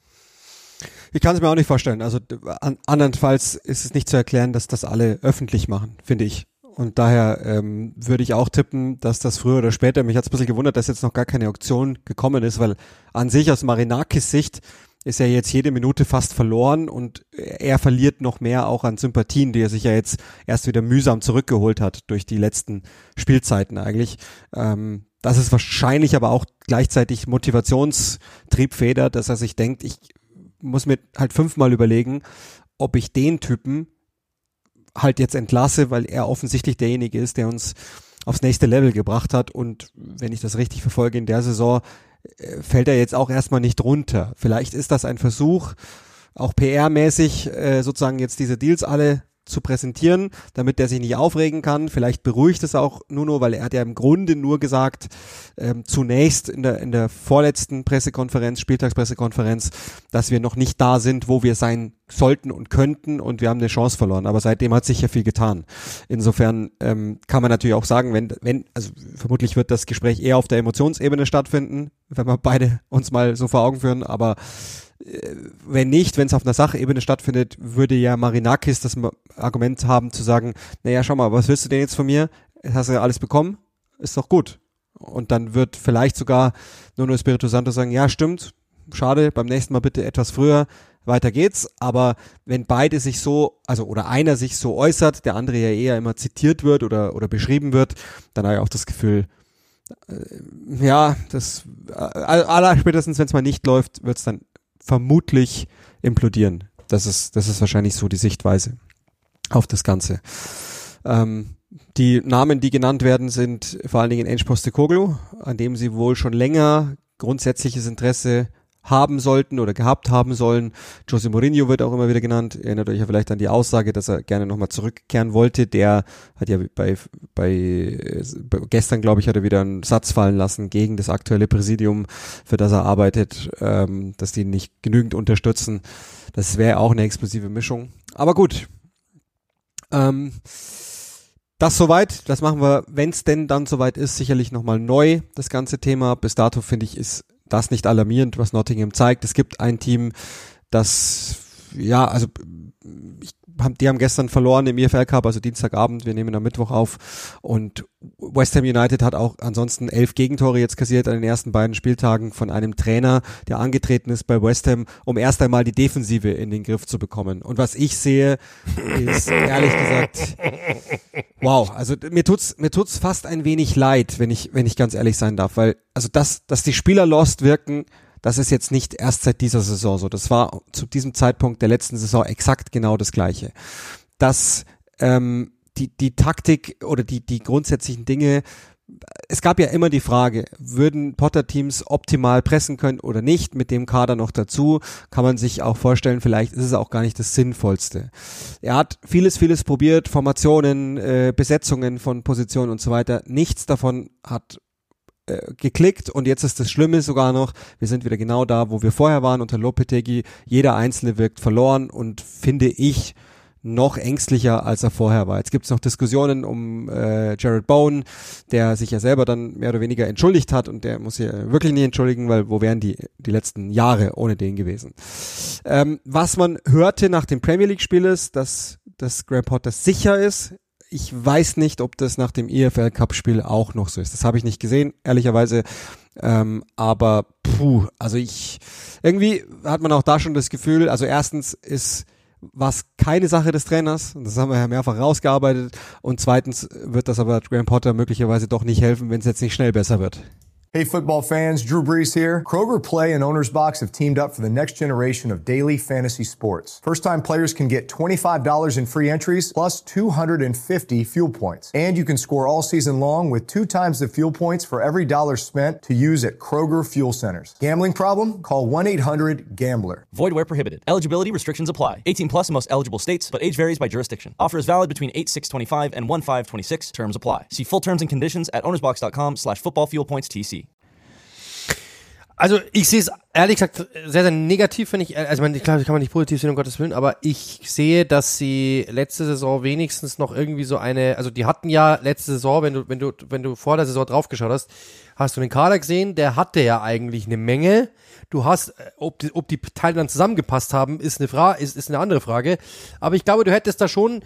Ich kann es mir auch nicht vorstellen. Also an, andernfalls ist es nicht zu erklären, dass das alle öffentlich machen, finde ich. Und daher ähm, würde ich auch tippen, dass das früher oder später, mich hat es ein bisschen gewundert, dass jetzt noch gar keine Auktion gekommen ist, weil an sich aus Marinakis Sicht ist ja jetzt jede Minute fast verloren und er verliert noch mehr auch an Sympathien, die er sich ja jetzt erst wieder mühsam zurückgeholt hat durch die letzten Spielzeiten eigentlich. Ähm, das ist wahrscheinlich aber auch gleichzeitig Motivationstriebfeder, dass er sich denkt, ich muss mir halt fünfmal überlegen, ob ich den Typen halt jetzt entlasse, weil er offensichtlich derjenige ist, der uns aufs nächste Level gebracht hat und wenn ich das richtig verfolge in der Saison, fällt er jetzt auch erstmal nicht runter. Vielleicht ist das ein Versuch, auch P R-mäßig äh, sozusagen jetzt diese Deals alle zu präsentieren, damit der sich nicht aufregen kann. Vielleicht beruhigt es auch Nuno, weil er hat ja im Grunde nur gesagt, ähm, zunächst in der in der vorletzten Pressekonferenz, Spieltagspressekonferenz, dass wir noch nicht da sind, wo wir sein sollten und könnten und wir haben eine Chance verloren. Aber seitdem hat sich ja viel getan. Insofern ähm, kann man natürlich auch sagen, wenn, wenn, also vermutlich wird das Gespräch eher auf der Emotionsebene stattfinden, wenn wir beide uns mal so vor Augen führen, aber wenn nicht, wenn es auf einer Sachebene stattfindet, würde ja Marinakis das Argument haben zu sagen, naja, schau mal, was willst du denn jetzt von mir? Hast du ja alles bekommen? Ist doch gut. Und dann wird vielleicht sogar Nuno Espirito Santo sagen, ja, stimmt, schade, beim nächsten Mal bitte etwas früher, weiter geht's. Aber wenn beide sich so, also oder einer sich so äußert, der andere ja eher immer zitiert wird oder oder beschrieben wird, dann habe ich auch das Gefühl, äh, ja, das aller spätestens, wenn es mal nicht läuft, wird's dann vermutlich implodieren. Das ist, das ist wahrscheinlich so die Sichtweise auf das Ganze. Ähm, die Namen, die genannt werden, sind vor allen Dingen Ange Postecoglou, an dem sie wohl schon länger grundsätzliches Interesse haben sollten oder gehabt haben sollen. Jose Mourinho wird auch immer wieder genannt. Erinnert euch ja vielleicht an die Aussage, dass er gerne nochmal zurückkehren wollte. Der hat ja bei, bei, bei gestern, glaube ich, hat er wieder einen Satz fallen lassen gegen das aktuelle Präsidium, für das er arbeitet, ähm, dass die nicht genügend unterstützen. Das wäre auch eine explosive Mischung. Aber gut. Ähm, das soweit. Das machen wir, wenn es denn dann soweit ist, sicherlich nochmal neu, das ganze Thema. Bis dato, finde ich, ist das nicht alarmierend, was Nottingham zeigt. Es gibt ein Team, das, ja, also ich, die haben gestern verloren im I F L Cup, also Dienstagabend, wir nehmen am Mittwoch auf und West Ham United hat auch ansonsten elf Gegentore jetzt kassiert an den ersten beiden Spieltagen von einem Trainer, der angetreten ist bei West Ham, um erst einmal die Defensive in den Griff zu bekommen. Und was ich sehe, ist ehrlich gesagt, wow, also mir tut's, mir tut's fast ein wenig leid, wenn ich, wenn ich ganz ehrlich sein darf, weil, also das, dass die Spieler lost wirken, das ist jetzt nicht erst seit dieser Saison so. Das war zu diesem Zeitpunkt der letzten Saison exakt genau das Gleiche. Dass ähm, die die Taktik oder die die grundsätzlichen Dinge, es gab ja immer die Frage, würden Potter-Teams optimal pressen können oder nicht, mit dem Kader noch dazu, kann man sich auch vorstellen, vielleicht ist es auch gar nicht das Sinnvollste. Er hat vieles, vieles probiert, Formationen, äh, Besetzungen von Positionen und so weiter. Nichts davon hat geklickt und jetzt ist das Schlimme sogar noch, wir sind wieder genau da, wo wir vorher waren unter Lopetegui. Jeder Einzelne wirkt verloren und finde ich noch ängstlicher, als er vorher war. Jetzt gibt es noch Diskussionen um äh, Jared Bowen, der sich ja selber dann mehr oder weniger entschuldigt hat und der muss ja wirklich nicht entschuldigen, weil wo wären die die letzten Jahre ohne den gewesen. Ähm, was man hörte nach dem Premier League Spiel ist, dass, dass Graham Potter sicher ist. Ich weiß nicht, ob das nach dem E F L Cup Spiel auch noch so ist. Das habe ich nicht gesehen, ehrlicherweise. Ähm, aber puh, also ich, irgendwie hat man auch da schon das Gefühl, also erstens ist was keine Sache des Trainers, und das haben wir ja mehrfach rausgearbeitet, und zweitens wird das aber Graham Potter möglicherweise doch nicht helfen, wenn es jetzt nicht schnell besser wird. Hey football fans, Drew Brees here. Kroger Play and Owner's Box have teamed up for the next generation of daily fantasy sports. First-time players can get twenty-five dollars in free entries plus two hundred fifty fuel points. And you can score all season long with two times the fuel points for every dollar spent to use at Kroger Fuel Centers. Gambling problem? Call one eight hundred gambler. Void where prohibited. Eligibility restrictions apply. eighteen plus in most eligible states, but age varies by jurisdiction. Offer is valid between eight six twenty-five and one five twenty-six. Terms apply. See full terms and conditions at ownersbox.com slash football fuel points TC. Also ich sehe es ehrlich gesagt sehr, sehr negativ, wenn ich, also man, klar, kann man nicht positiv sehen, um Gottes Willen, aber ich sehe, dass sie letzte Saison wenigstens noch irgendwie so eine, also die hatten ja letzte Saison, wenn du, wenn du, wenn du vor der Saison draufgeschaut hast, hast du den Kader gesehen, der hatte ja eigentlich eine Menge. Du hast, ob die, ob die Teile dann zusammengepasst haben, ist eine Frage, ist, ist eine andere Frage. Aber ich glaube, du hättest da schon,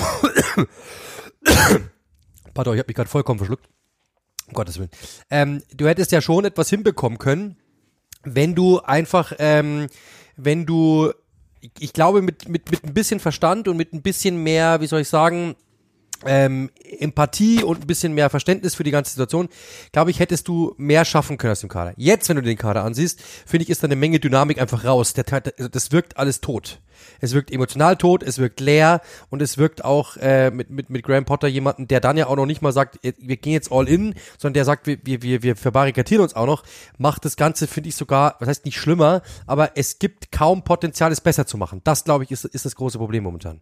pardon, ich habe mich gerade vollkommen verschluckt. Um Gottes Willen. Ähm, du hättest ja schon etwas hinbekommen können, wenn du einfach, ähm, wenn du, ich, ich glaube, mit, mit, mit ein bisschen Verstand und mit ein bisschen mehr, wie soll ich sagen, ähm, Empathie und ein bisschen mehr Verständnis für die ganze Situation, glaube ich, hättest du mehr schaffen können aus dem Kader. Jetzt, wenn du den Kader ansiehst, finde ich, ist da eine Menge Dynamik einfach raus. Der, das wirkt alles tot. Es wirkt emotional tot, es wirkt leer und es wirkt auch äh, mit, mit, mit Graham Potter jemanden, der dann ja auch noch nicht mal sagt, wir gehen jetzt all in, sondern der sagt, wir, wir, wir verbarrikadieren uns auch noch, macht das Ganze, finde ich sogar, was heißt nicht schlimmer, aber es gibt kaum Potenzial, es besser zu machen. Das, glaube ich, ist, ist das große Problem momentan.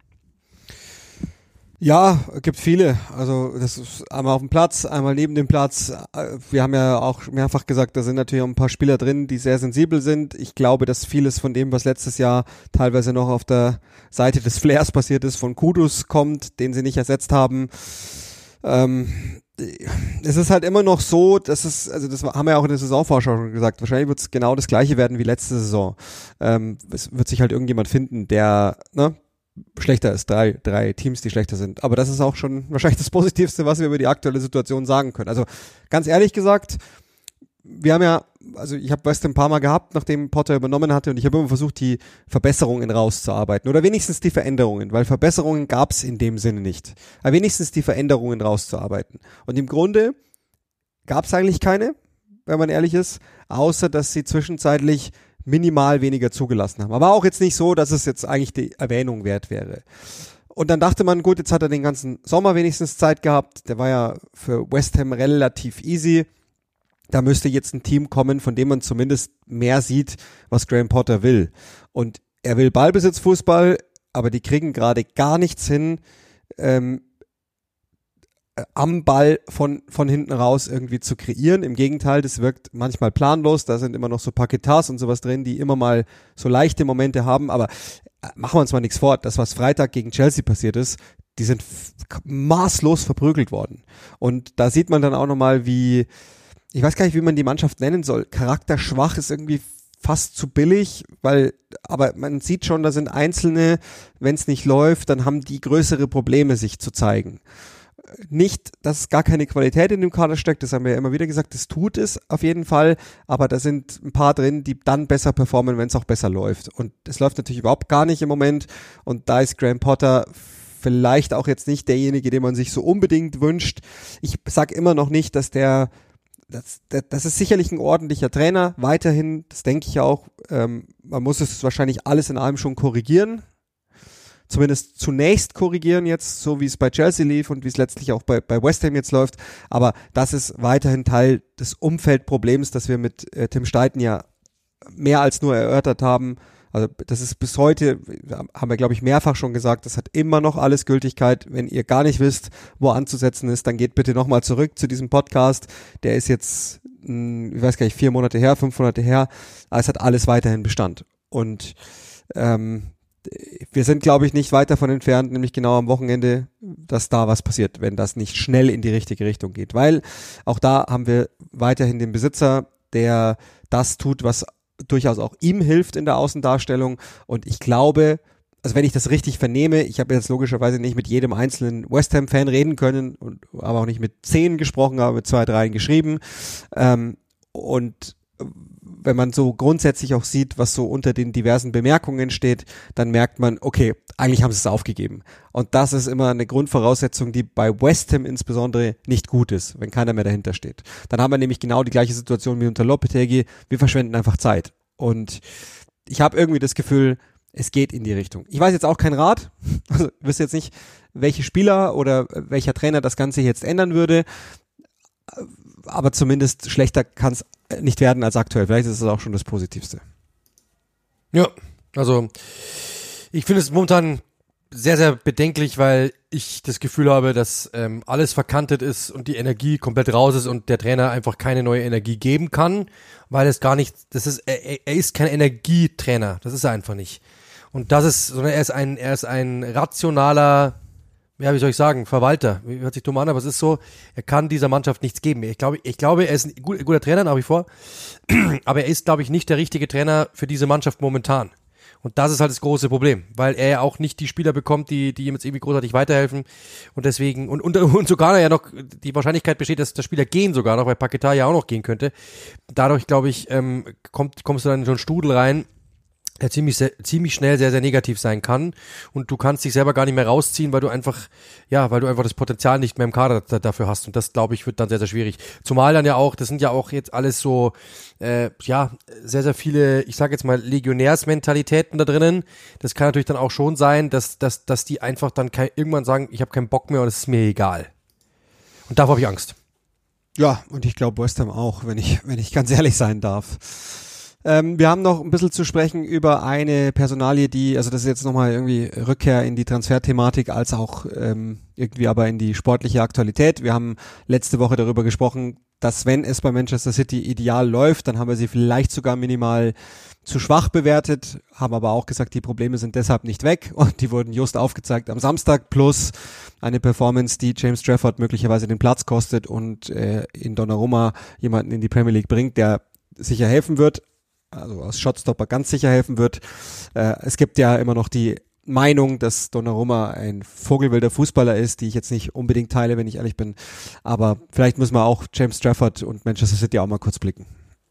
Ja, gibt viele. Also das ist einmal auf dem Platz, einmal neben dem Platz. Wir haben ja auch mehrfach gesagt, da sind natürlich auch ein paar Spieler drin, die sehr sensibel sind. Ich glaube, dass vieles von dem, was letztes Jahr teilweise noch auf der Seite des Flairs passiert ist, von Kudus kommt, den sie nicht ersetzt haben. Ähm, es ist halt immer noch so, dass es, also das haben wir ja auch in der Saisonvorschau schon gesagt, wahrscheinlich wird es genau das Gleiche werden wie letzte Saison. Ähm, es wird sich halt irgendjemand finden, der, ne, schlechter ist, drei, drei Teams, die schlechter sind. Aber das ist auch schon wahrscheinlich das Positivste, was wir über die aktuelle Situation sagen können. Also ganz ehrlich gesagt, wir haben ja, also ich habe West Ham ein paar Mal gehabt, nachdem Potter übernommen hatte, und ich habe immer versucht, die Verbesserungen rauszuarbeiten oder wenigstens die Veränderungen, weil Verbesserungen gab es in dem Sinne nicht. Aber wenigstens die Veränderungen rauszuarbeiten. Und im Grunde gab es eigentlich keine, wenn man ehrlich ist, außer dass sie zwischenzeitlich minimal weniger zugelassen haben. Aber auch jetzt nicht so, dass es jetzt eigentlich die Erwähnung wert wäre. Und dann dachte man, gut, jetzt hat er den ganzen Sommer wenigstens Zeit gehabt. Der war ja für West Ham relativ easy. Da müsste jetzt ein Team kommen, von dem man zumindest mehr sieht, was Graham Potter will. Und er will Ballbesitzfußball, aber die kriegen gerade gar nichts hin, ähm, am Ball von von hinten raus irgendwie zu kreieren. Im Gegenteil, das wirkt manchmal planlos. Da sind immer noch so Paquetás und sowas drin, die immer mal so leichte Momente haben. Aber machen wir uns mal nichts vor. Das, was Freitag gegen Chelsea passiert ist, die sind f- maßlos verprügelt worden. Und da sieht man dann auch nochmal, wie, ich weiß gar nicht, wie man die Mannschaft nennen soll. Charakterschwach ist irgendwie fast zu billig, weil, aber man sieht schon, da sind Einzelne, wenn es nicht läuft, dann haben die größere Probleme, sich zu zeigen. Nicht, dass gar keine Qualität in dem Kader steckt, das haben wir ja immer wieder gesagt, das tut es auf jeden Fall, aber da sind ein paar drin, die dann besser performen, wenn es auch besser läuft. Und es läuft natürlich überhaupt gar nicht im Moment, und da ist Graham Potter vielleicht auch jetzt nicht derjenige, den man sich so unbedingt wünscht. Ich sag immer noch nicht, dass der, das, das ist sicherlich ein ordentlicher Trainer, weiterhin, das denke ich auch, ähm, man muss es wahrscheinlich alles in allem schon korrigieren. Zumindest zunächst korrigieren jetzt, so wie es bei Chelsea lief und wie es letztlich auch bei, bei West Ham jetzt läuft. Aber das ist weiterhin Teil des Umfeldproblems, das wir mit äh, Tim Steidten ja mehr als nur erörtert haben. Also das ist bis heute, haben wir glaube ich mehrfach schon gesagt, das hat immer noch alles Gültigkeit. Wenn ihr gar nicht wisst, wo anzusetzen ist, dann geht bitte nochmal zurück zu diesem Podcast. Der ist jetzt, mh, ich weiß gar nicht, vier Monate her, fünf Monate her. Aber es hat alles weiterhin Bestand. Und ähm, wir sind, glaube ich, nicht weit davon entfernt, nämlich genau am Wochenende, dass da was passiert, wenn das nicht schnell in die richtige Richtung geht. Weil auch da haben wir weiterhin den Besitzer, der das tut, was durchaus auch ihm hilft in der Außendarstellung. Und ich glaube, also wenn ich das richtig vernehme, ich habe jetzt logischerweise nicht mit jedem einzelnen West Ham-Fan reden können, und aber auch nicht mit zehn gesprochen, aber mit zwei, dreien geschrieben. Ähm, und wenn man so grundsätzlich auch sieht, was so unter den diversen Bemerkungen steht, dann merkt man, okay, eigentlich haben sie es aufgegeben. Und das ist immer eine Grundvoraussetzung, die bei West Ham insbesondere nicht gut ist, wenn keiner mehr dahinter steht. Dann haben wir nämlich genau die gleiche Situation wie unter Lopetegui. Wir verschwenden einfach Zeit. Und ich habe irgendwie das Gefühl, es geht in die Richtung. Ich weiß jetzt auch kein Rat. Also ich wüsste jetzt nicht, welche Spieler oder welcher Trainer das Ganze jetzt ändern würde. Aber zumindest schlechter kann es nicht werden als aktuell. Vielleicht ist es auch schon das Positivste. Ja, also ich finde es momentan sehr, sehr bedenklich, weil ich das Gefühl habe, dass ähm, alles verkantet ist und die Energie komplett raus ist und der Trainer einfach keine neue Energie geben kann, weil es gar nicht, das ist, er, er ist kein Energietrainer, das ist er einfach nicht. Und das ist, sondern er ist ein, er ist ein rationaler, ja, wie soll ich sagen, Verwalter. Hört sich dumm an, aber es ist so, er kann dieser Mannschaft nichts geben. Ich glaube, ich glaube, er ist ein gut, guter Trainer nach wie vor, aber er ist, glaube ich, nicht der richtige Trainer für diese Mannschaft momentan. Und das ist halt das große Problem, weil er ja auch nicht die Spieler bekommt, die, die ihm jetzt irgendwie großartig weiterhelfen. Und deswegen, und, und, und sogar ja noch, die Wahrscheinlichkeit besteht, dass der Spieler gehen sogar noch, weil Paquetá ja auch noch gehen könnte. Dadurch, glaube ich, ähm, kommt, kommst du dann in so einen Strudel rein, der ziemlich, sehr, ziemlich schnell sehr, sehr negativ sein kann. Und du kannst dich selber gar nicht mehr rausziehen, weil du einfach, ja, weil du einfach das Potenzial nicht mehr im Kader da, dafür hast. Und das, glaube ich, wird dann sehr, sehr schwierig. Zumal dann ja auch, das sind ja auch jetzt alles so, äh, ja, sehr, sehr viele, ich sage jetzt mal, Legionärsmentalitäten da drinnen. Das kann natürlich dann auch schon sein, dass, dass, dass die einfach dann kein, irgendwann sagen, ich habe keinen Bock mehr und es ist mir egal. Und davor habe ich Angst. Ja, und ich glaube West Ham auch, wenn ich, wenn ich ganz ehrlich sein darf. Ähm, wir haben noch ein bisschen zu sprechen über eine Personalie, die, also das ist jetzt nochmal irgendwie Rückkehr in die Transferthematik, als auch ähm, irgendwie aber in die sportliche Aktualität. Wir haben letzte Woche darüber gesprochen, dass wenn es bei Manchester City ideal läuft, dann haben wir sie vielleicht sogar minimal zu schwach bewertet, haben aber auch gesagt, die Probleme sind deshalb nicht weg und die wurden just aufgezeigt am Samstag, plus eine Performance, die James Trafford möglicherweise den Platz kostet und äh, in Donnarumma jemanden in die Premier League bringt, der sicher helfen wird. Also als Shotstopper ganz sicher helfen wird. Äh, es gibt ja immer noch die Meinung, dass Donnarumma ein vogelwilder Fußballer ist, die ich jetzt nicht unbedingt teile, wenn ich ehrlich bin. Aber vielleicht müssen wir auch James Trafford und Manchester City auch mal kurz blicken.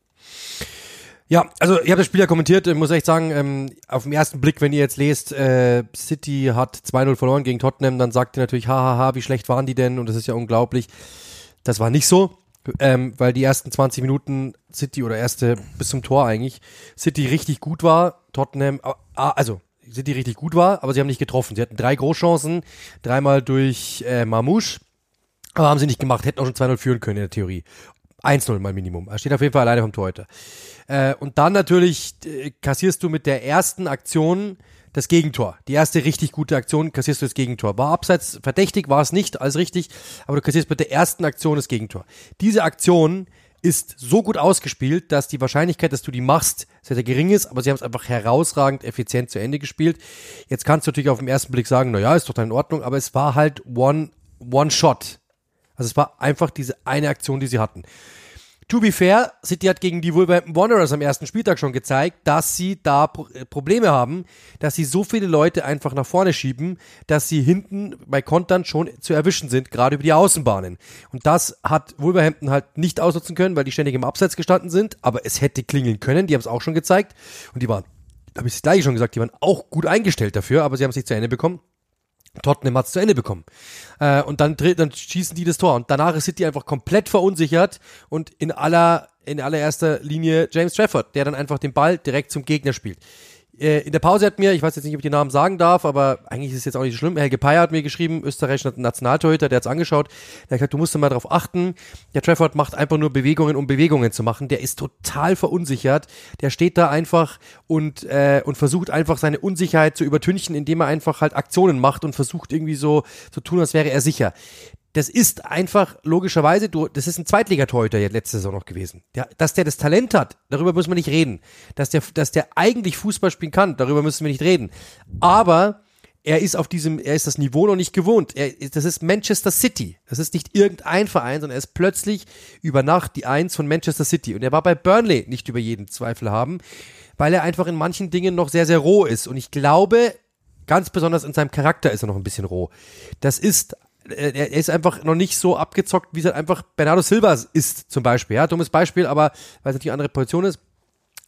Ja, also ich habe das Spiel ja kommentiert, ich muss echt sagen, ähm, auf den ersten Blick, wenn ihr jetzt lest, äh, City hat zwei null verloren gegen Tottenham, dann sagt ihr natürlich, hahaha, wie schlecht waren die denn? Und das ist ja unglaublich. Das war nicht so. Ähm, weil die ersten zwanzig Minuten City oder erste bis zum Tor eigentlich City richtig gut war, Tottenham, also City richtig gut war, aber sie haben nicht getroffen. Sie hatten drei Großchancen, dreimal durch äh, Marmouche, aber haben sie nicht gemacht, hätten auch schon zwei null führen können in der Theorie. eins null mal Minimum, er steht auf jeden Fall alleine vom Torhüter. Äh, und dann natürlich äh, kassierst du mit der ersten Aktion das Gegentor. Die erste richtig gute Aktion kassierst du das Gegentor. War abseits verdächtig, war es nicht, alles richtig, aber du kassierst mit der ersten Aktion das Gegentor. Diese Aktion ist so gut ausgespielt, dass die Wahrscheinlichkeit, dass du die machst, sehr, sehr gering ist, aber sie haben es einfach herausragend effizient zu Ende gespielt. Jetzt kannst du natürlich auf den ersten Blick sagen, naja, ist doch dann in Ordnung, aber es war halt one, one shot. Also es war einfach diese eine Aktion, die sie hatten. To be fair, City hat gegen die Wolverhampton Wanderers am ersten Spieltag schon gezeigt, dass sie da Pro- Probleme haben, dass sie so viele Leute einfach nach vorne schieben, dass sie hinten bei Kontern schon zu erwischen sind, gerade über die Außenbahnen. Und das hat Wolverhampton halt nicht ausnutzen können, weil die ständig im Abseits gestanden sind, aber es hätte klingeln können, die haben es auch schon gezeigt. Und die waren, habe ich es gleich schon gesagt, die waren auch gut eingestellt dafür, aber sie haben es nicht zu Ende bekommen. Tottenham hat es zu Ende bekommen. Äh, und dann, dann schießen die das Tor. Und danach ist City einfach komplett verunsichert und in aller, in allererster Linie James Trafford, der dann einfach den Ball direkt zum Gegner spielt. Äh, in der Pause hat mir, ich weiß jetzt nicht, ob ich den Namen sagen darf, aber eigentlich ist es jetzt auch nicht so schlimm, Helge Peier hat mir geschrieben, österreichischer Nationaltorhüter, der hat es angeschaut, der hat gesagt, du musst mal darauf achten, der Trafford macht einfach nur Bewegungen, um Bewegungen zu machen, der ist total verunsichert, der steht da einfach und, äh, und versucht einfach seine Unsicherheit zu übertünchen, indem er einfach halt Aktionen macht und versucht irgendwie so zu tun, als wäre er sicher. Das ist einfach, logischerweise, du, das ist ein Zweitligatorhüter jetzt letzte Saison noch gewesen. Der, dass der das Talent hat, darüber müssen wir nicht reden. Dass der, dass der eigentlich Fußball spielen kann, darüber müssen wir nicht reden. Aber er ist auf diesem, er ist das Niveau noch nicht gewohnt. Er, das ist Manchester City. Das ist nicht irgendein Verein, sondern er ist plötzlich über Nacht die Eins von Manchester City. Und er war bei Burnley nicht über jeden Zweifel haben, weil er einfach in manchen Dingen noch sehr, sehr roh ist. Und ich glaube, ganz besonders in seinem Charakter ist er noch ein bisschen roh. Das ist er ist einfach noch nicht so abgezockt, wie es halt einfach Bernardo Silva ist, zum Beispiel. Ja, dummes Beispiel, aber weil es natürlich eine andere Position ist.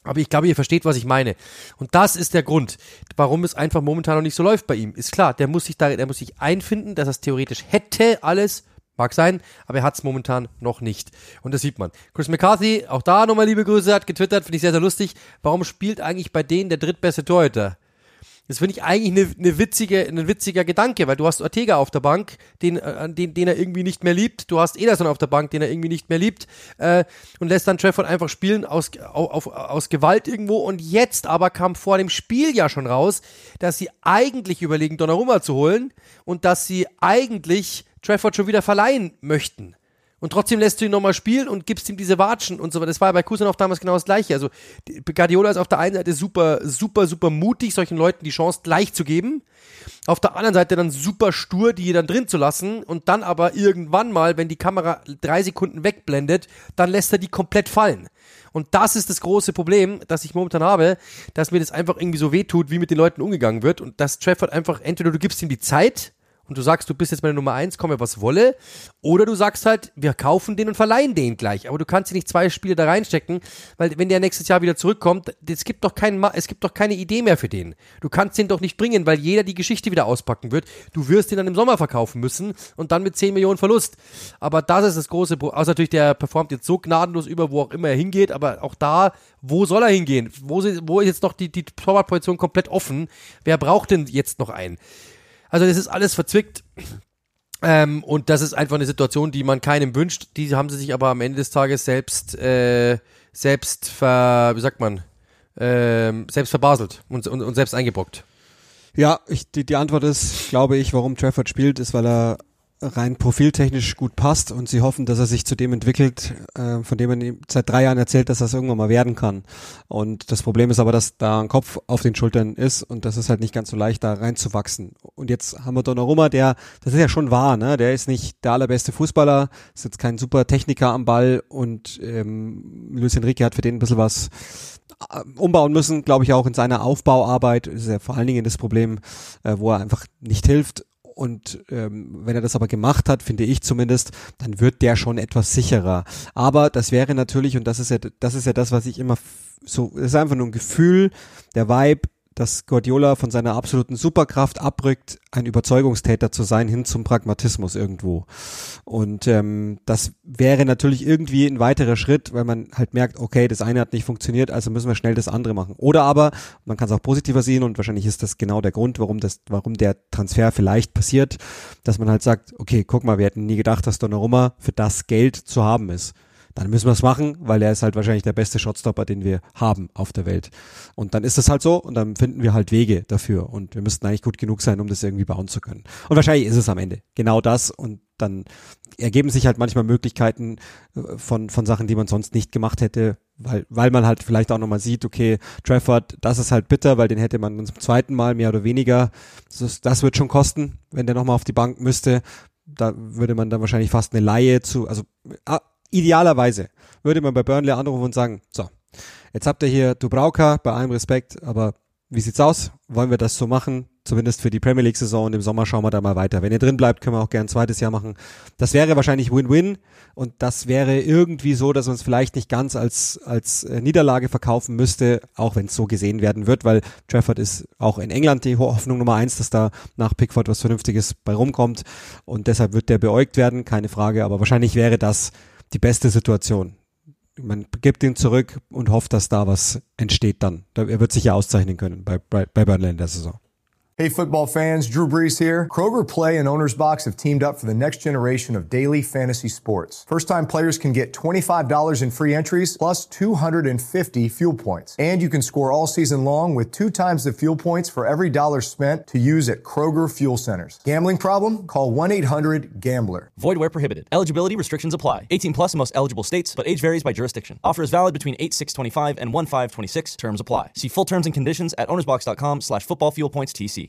Aber ich glaube, ihr versteht, was ich meine. Und das ist der Grund, warum es einfach momentan noch nicht so läuft bei ihm. Ist klar, der muss sich da, der muss sich einfinden, dass er es theoretisch hätte, alles, mag sein, aber er hat es momentan noch nicht. Und das sieht man. Chris McCarthy, auch da nochmal liebe Grüße, hat getwittert, finde ich sehr, sehr lustig. Warum spielt eigentlich bei denen der drittbeste Torhüter? Das finde ich eigentlich eine, eine witzige, ein witziger Gedanke, weil du hast Ortega auf der Bank, den, äh, den, den er irgendwie nicht mehr liebt. Du hast Ederson auf der Bank, den er irgendwie nicht mehr liebt. Äh, und lässt dann Trafford einfach spielen aus, auf, aus Gewalt irgendwo. Und jetzt aber kam vor dem Spiel ja schon raus, dass sie eigentlich überlegen, Donnarumma zu holen und dass sie eigentlich Trafford schon wieder verleihen möchten. Und trotzdem lässt du ihn nochmal spielen und gibst ihm diese Watschen und so weiter. Das war ja bei Kusanov damals genau das Gleiche. Also Guardiola ist auf der einen Seite super, super, super mutig, solchen Leuten die Chance gleich zu geben. Auf der anderen Seite dann super stur, die dann drin zu lassen. Und dann aber irgendwann mal, wenn die Kamera drei Sekunden wegblendet, dann lässt er die komplett fallen. Und das ist das große Problem, das ich momentan habe, dass mir das einfach irgendwie so wehtut, wie mit den Leuten umgegangen wird. Und dass Trafford einfach, entweder du gibst ihm die Zeit und du sagst, du bist jetzt meine Nummer eins, komme was wolle, oder du sagst halt, wir kaufen den und verleihen den gleich, aber du kannst dir nicht zwei Spiele da reinstecken, weil wenn der nächstes Jahr wieder zurückkommt, es gibt doch keinen, es gibt doch keine Idee mehr für den. Du kannst den doch nicht bringen, weil jeder die Geschichte wieder auspacken wird. Du wirst den dann im Sommer verkaufen müssen und dann mit zehn Millionen Verlust. Aber das ist das große Problem. Außer natürlich, der performt jetzt so gnadenlos über, wo auch immer er hingeht, aber auch da, wo soll er hingehen? Wo, wo ist jetzt noch die, die Torwartposition komplett offen? Wer braucht denn jetzt noch einen? Also das ist alles verzwickt ähm, und das ist einfach eine Situation, die man keinem wünscht. Die haben sie sich aber am Ende des Tages selbst, äh, selbst ver, wie sagt man, äh, selbst verbaselt und, und, und selbst eingebrockt. Ja, ich, die, die Antwort ist, glaube ich, warum Trafford spielt, ist, weil er rein profiltechnisch gut passt und sie hoffen, dass er sich zu dem entwickelt, äh, von dem man seit drei Jahren erzählt, dass das irgendwann mal werden kann. Und das Problem ist aber, dass da ein Kopf auf den Schultern ist und das ist halt nicht ganz so leicht, da reinzuwachsen. Und jetzt haben wir Donnarumma, der, das ist ja schon wahr, ne? Der ist nicht der allerbeste Fußballer, ist jetzt kein super Techniker am Ball und ähm, Luis Enrique hat für den ein bisschen was umbauen müssen, glaube ich auch in seiner Aufbauarbeit. Das ist ja vor allen Dingen das Problem, äh, wo er einfach nicht hilft. Und ähm, wenn er das aber gemacht hat, finde ich zumindest, dann wird der schon etwas sicherer. Aber das wäre natürlich, und das ist ja das ist ja das, was ich immer f- so, das ist einfach nur ein Gefühl, der Vibe, dass Guardiola von seiner absoluten Superkraft abrückt, ein Überzeugungstäter zu sein, hin zum Pragmatismus irgendwo. Und ähm, das wäre natürlich irgendwie ein weiterer Schritt, weil man halt merkt, okay, das eine hat nicht funktioniert, also müssen wir schnell das andere machen. Oder aber, man kann es auch positiver sehen und wahrscheinlich ist das genau der Grund, warum das, warum der Transfer vielleicht passiert, dass man halt sagt, okay, guck mal, wir hätten nie gedacht, dass Donnarumma für das Geld zu haben ist. Dann müssen wir es machen, weil er ist halt wahrscheinlich der beste Shotstopper, den wir haben auf der Welt. Und dann ist es halt so und dann finden wir halt Wege dafür und wir müssten eigentlich gut genug sein, um das irgendwie bauen zu können. Und wahrscheinlich ist es am Ende genau das und dann ergeben sich halt manchmal Möglichkeiten von von Sachen, die man sonst nicht gemacht hätte, weil weil man halt vielleicht auch nochmal sieht, okay, Trafford, das ist halt bitter, weil den hätte man zum zweiten Mal mehr oder weniger, das, das wird schon kosten, wenn der nochmal auf die Bank müsste. Da würde man dann wahrscheinlich fast eine Leihe zu, also idealerweise würde man bei Burnley anrufen und sagen, so, jetzt habt ihr hier Dubravka, bei allem Respekt, aber wie sieht's aus? Wollen wir das so machen? Zumindest für die Premier League Saison und im Sommer schauen wir da mal weiter. Wenn ihr drin bleibt, können wir auch gerne ein zweites Jahr machen. Das wäre wahrscheinlich Win-Win und das wäre irgendwie so, dass man es vielleicht nicht ganz als als Niederlage verkaufen müsste, auch wenn es so gesehen werden wird, weil Trafford ist auch in England die Hoffnung Nummer eins, dass da nach Pickford was Vernünftiges bei rumkommt und deshalb wird der beäugt werden, keine Frage, aber wahrscheinlich wäre das die beste Situation. Man gibt ihn zurück und hofft, dass da was entsteht dann. Er wird sich ja auszeichnen können bei, bei, bei Burnley in der Saison. Hey football fans, Drew Brees here. Kroger Play and Owner's Box have teamed up for the next generation of daily fantasy sports. First-time players can get twenty-five dollars in free entries plus two hundred fifty fuel points. And you can score all season long with two times the fuel points for every dollar spent to use at Kroger Fuel Centers. Gambling problem? Call one eight hundred gambler. Void where prohibited. Eligibility restrictions apply. eighteen plus in most eligible states, but age varies by jurisdiction. Offer is valid between eight six twenty-five and one five twenty-six. Terms apply. See full terms and conditions at ownersbox.com slash footballfuelpointstc.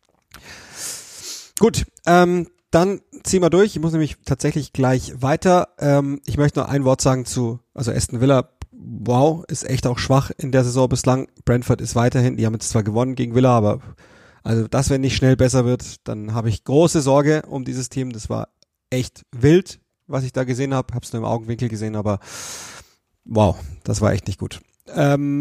Gut, ähm, dann ziehen wir durch. Ich muss nämlich tatsächlich gleich weiter. Ähm, ich möchte noch ein Wort sagen zu, also Aston Villa, wow, ist echt auch schwach in der Saison bislang. Brentford ist weiterhin, die haben jetzt zwar gewonnen gegen Villa, aber also das, wenn nicht schnell besser wird, dann habe ich große Sorge um dieses Team. Das war echt wild, was ich da gesehen habe. Hab's nur im Augenwinkel gesehen, aber wow, das war echt nicht gut. Ähm,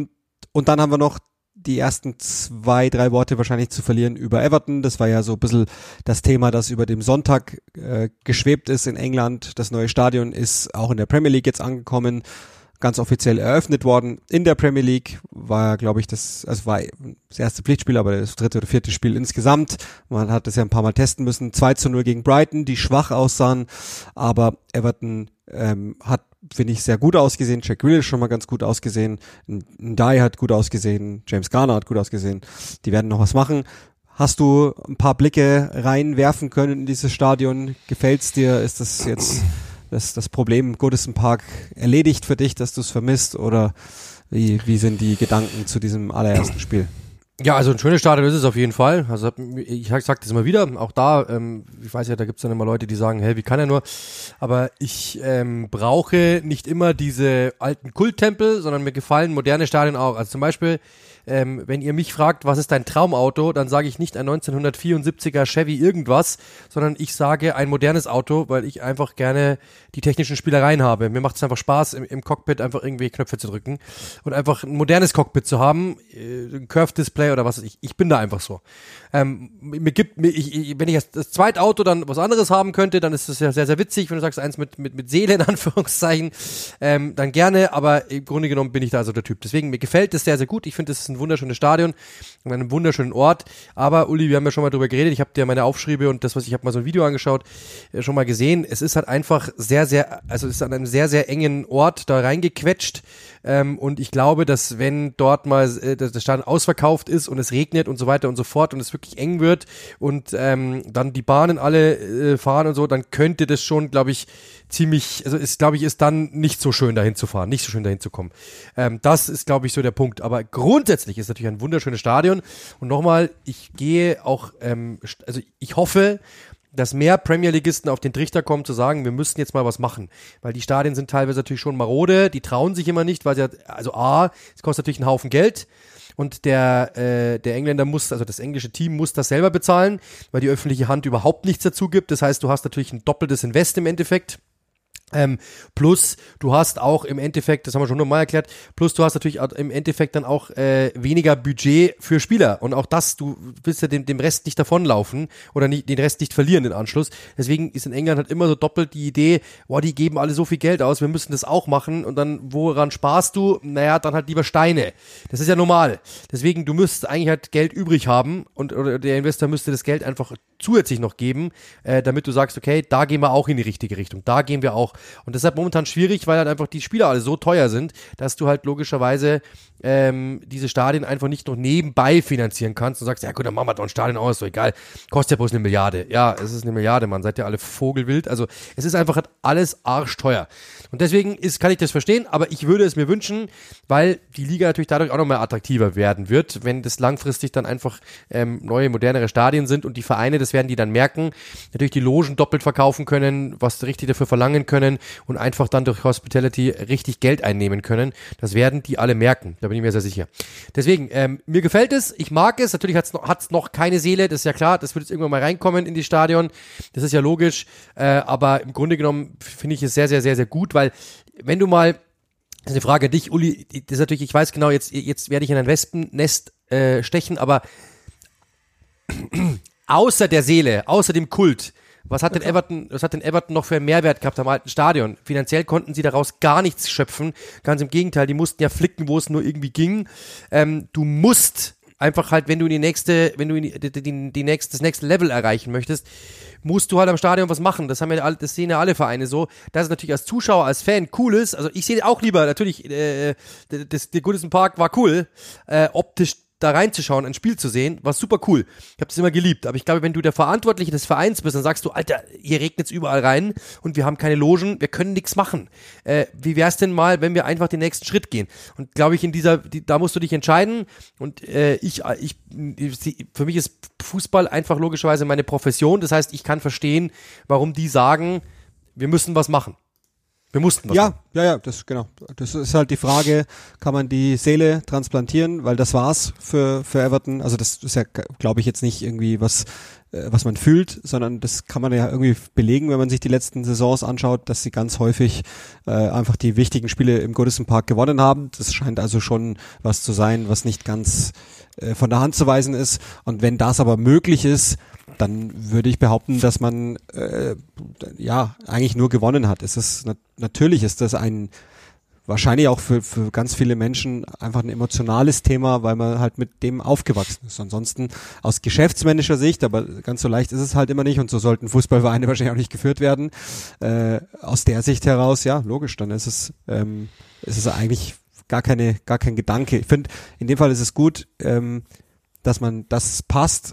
und dann haben wir noch die ersten zwei, drei Worte wahrscheinlich zu verlieren über Everton. Das war ja so ein bisschen das Thema, das über dem Sonntag äh, geschwebt ist in England. Das neue Stadion ist auch in der Premier League jetzt angekommen, ganz offiziell eröffnet worden. In der Premier League war, glaube ich, das, also war das erste Pflichtspiel, aber das dritte oder vierte Spiel insgesamt. Man hat das ja ein paar Mal testen müssen. zwei zu null gegen Brighton, die schwach aussahen, aber Everton ähm, hat, finde ich, sehr gut ausgesehen. Jack Grealish schon mal ganz gut ausgesehen. Ndiaye hat gut ausgesehen. James Garner hat gut ausgesehen. Die werden noch was machen. Hast du ein paar Blicke reinwerfen können in dieses Stadion? Gefällt's dir? Ist das jetzt das, das Problem Goodison Park erledigt für dich, dass du es vermisst? Oder wie, wie sind die Gedanken zu diesem allerersten Spiel? Ja, also ein schönes Stadion ist es auf jeden Fall. Also ich sag das immer wieder, auch da, ähm, ich weiß ja, da gibt's dann immer Leute, die sagen, hey, wie kann er nur? Aber ich ähm, brauche nicht immer diese alten Kulttempel, sondern mir gefallen moderne Stadien auch. Also zum Beispiel, ähm, wenn ihr mich fragt, was ist dein Traumauto, dann sage ich nicht ein neunzehnhundertvierundsiebziger Chevy irgendwas, sondern ich sage ein modernes Auto, weil ich einfach gerne die technischen Spielereien habe. Mir macht es einfach Spaß, im, im Cockpit einfach irgendwie Knöpfe zu drücken und einfach ein modernes Cockpit zu haben, äh, ein Curved-Display oder was weiß ich. Ich bin da einfach so. Ähm, mir gibt, mir, ich, ich, wenn ich das, das zweite Auto dann was anderes haben könnte, dann ist das ja sehr, sehr witzig, wenn du sagst, eins mit, mit, mit Seele in Anführungszeichen, ähm, dann gerne, aber im Grunde genommen bin ich da also der Typ. Deswegen, mir gefällt das sehr, sehr gut. Ich finde, das ist ein wunderschönes Stadion an einem wunderschönen Ort. Aber Uli, wir haben ja schon mal drüber geredet. Ich habe dir meine Aufschriebe und das, was ich habe mal so ein Video angeschaut, äh, schon mal gesehen. Es ist halt einfach sehr, sehr, also es ist an einem sehr, sehr engen Ort da reingequetscht. Ähm, und ich glaube, dass wenn dort mal äh, das Stadion ausverkauft ist und es regnet und so weiter und so fort und es wirklich eng wird und ähm, dann die Bahnen alle äh, fahren und so, dann könnte das schon, glaube ich, ziemlich, also ist, glaube ich, ist dann nicht so schön dahin zu fahren, nicht so schön dahin zu kommen. Ähm, das ist, glaube ich, so der Punkt. Aber grundsätzlich ist natürlich ein wunderschönes Stadion. Und nochmal, ich gehe auch, ähm, also ich hoffe, dass mehr Premier-Ligisten auf den Trichter kommen, zu sagen, wir müssen jetzt mal was machen. Weil die Stadien sind teilweise natürlich schon marode, die trauen sich immer nicht, weil sie, also A, es kostet natürlich einen Haufen Geld und der, äh, der Engländer muss, also das englische Team muss das selber bezahlen, weil die öffentliche Hand überhaupt nichts dazu gibt. Das heißt, du hast natürlich ein doppeltes Invest im Endeffekt. Ähm, plus du hast auch im Endeffekt, das haben wir schon nochmal erklärt, plus du hast natürlich im Endeffekt dann auch äh, weniger Budget für Spieler und auch das, du willst ja dem, dem Rest nicht davonlaufen oder nicht, den Rest nicht verlieren, den Anschluss. Deswegen ist in England halt immer so doppelt die Idee, boah, die geben alle so viel Geld aus, wir müssen das auch machen und dann, woran sparst du? Naja, dann halt lieber Steine. Das ist ja normal. Deswegen, du müsstest eigentlich halt Geld übrig haben und oder der Investor müsste das Geld einfach zusätzlich noch geben, äh, damit du sagst, okay, da gehen wir auch in die richtige Richtung, da gehen wir auch. Und deshalb momentan schwierig, weil halt einfach die Spieler alle so teuer sind, dass du halt logischerweise ähm, diese Stadien einfach nicht noch nebenbei finanzieren kannst und sagst, ja gut, dann machen wir doch ein Stadion aus, so egal, kostet ja bloß eine Milliarde. Ja, es ist eine Milliarde, man, seid ja alle vogelwild. Also es ist einfach halt alles arschteuer. Und deswegen ist, kann ich das verstehen, aber ich würde es mir wünschen, weil die Liga natürlich dadurch auch noch mal attraktiver werden wird, wenn das langfristig dann einfach ähm, neue, modernere Stadien sind und die Vereine, das werden die dann merken, natürlich die Logen doppelt verkaufen können, was richtig dafür verlangen können und einfach dann durch Hospitality richtig Geld einnehmen können. Das werden die alle merken, da bin ich mir sehr sicher. Deswegen, ähm, mir gefällt es, ich mag es, natürlich hat es noch, hat's noch keine Seele, das ist ja klar, das wird jetzt irgendwann mal reinkommen in die Stadion, das ist ja logisch, äh, aber im Grunde genommen finde ich es sehr, sehr, sehr, sehr gut, weil wenn du mal, das ist eine Frage an dich, Uli, das ist natürlich, ich weiß genau, jetzt, jetzt werde ich in ein Wespennest äh, stechen, aber außer der Seele, außer dem Kult, was hat denn Everton, was hat denn Everton noch für einen Mehrwert gehabt am alten Stadion? Finanziell konnten sie daraus gar nichts schöpfen. Ganz im Gegenteil, die mussten ja flicken, wo es nur irgendwie ging. Ähm, du musst einfach halt, wenn du in die nächste, wenn du in die, die, die, die nächste, das nächste Level erreichen möchtest, musst du halt am Stadion was machen. Das haben ja alle, das sehen ja alle Vereine so. Dass es natürlich als Zuschauer, als Fan cool ist. Also ich sehe auch lieber, natürlich, äh, das, der Goodison Park war cool, äh, optisch da reinzuschauen, ein Spiel zu sehen, war super cool. Ich habe es immer geliebt, aber ich glaube, wenn du der Verantwortliche des Vereins bist, dann sagst du, Alter, hier regnet's überall rein und wir haben keine Logen, wir können nichts machen. Äh, wie wär's denn mal, wenn wir einfach den nächsten Schritt gehen? Und glaube ich, in dieser, die, da musst du dich entscheiden und äh, ich, ich, für mich ist Fußball einfach logischerweise meine Profession, das heißt, ich kann verstehen, warum die sagen, wir müssen was machen. Wir mussten was Ja, machen. ja, ja, das genau. Das ist halt die Frage, kann man die Seele transplantieren, weil das war's für für Everton. Also das ist ja, glaube ich, jetzt nicht irgendwie was äh, was man fühlt, sondern das kann man ja irgendwie belegen, wenn man sich die letzten Saisons anschaut, dass sie ganz häufig äh, einfach die wichtigen Spiele im Goodison Park gewonnen haben. Das scheint also schon was zu sein, was nicht ganz äh, von der Hand zu weisen ist. Und wenn das aber möglich ist, dann würde ich behaupten, dass man äh, ja eigentlich nur gewonnen hat. Es ist na- natürlich ist das ein wahrscheinlich auch für für ganz viele Menschen einfach ein emotionales Thema, weil man halt mit dem aufgewachsen ist. Ansonsten aus geschäftsmännischer Sicht, aber ganz so leicht ist es halt immer nicht und so sollten Fußballvereine wahrscheinlich auch nicht geführt werden. Äh, aus der Sicht heraus, ja, logisch, dann ist es ähm, ist es eigentlich gar keine gar kein Gedanke. Ich finde, in dem Fall ist es gut, ähm, dass man das passt,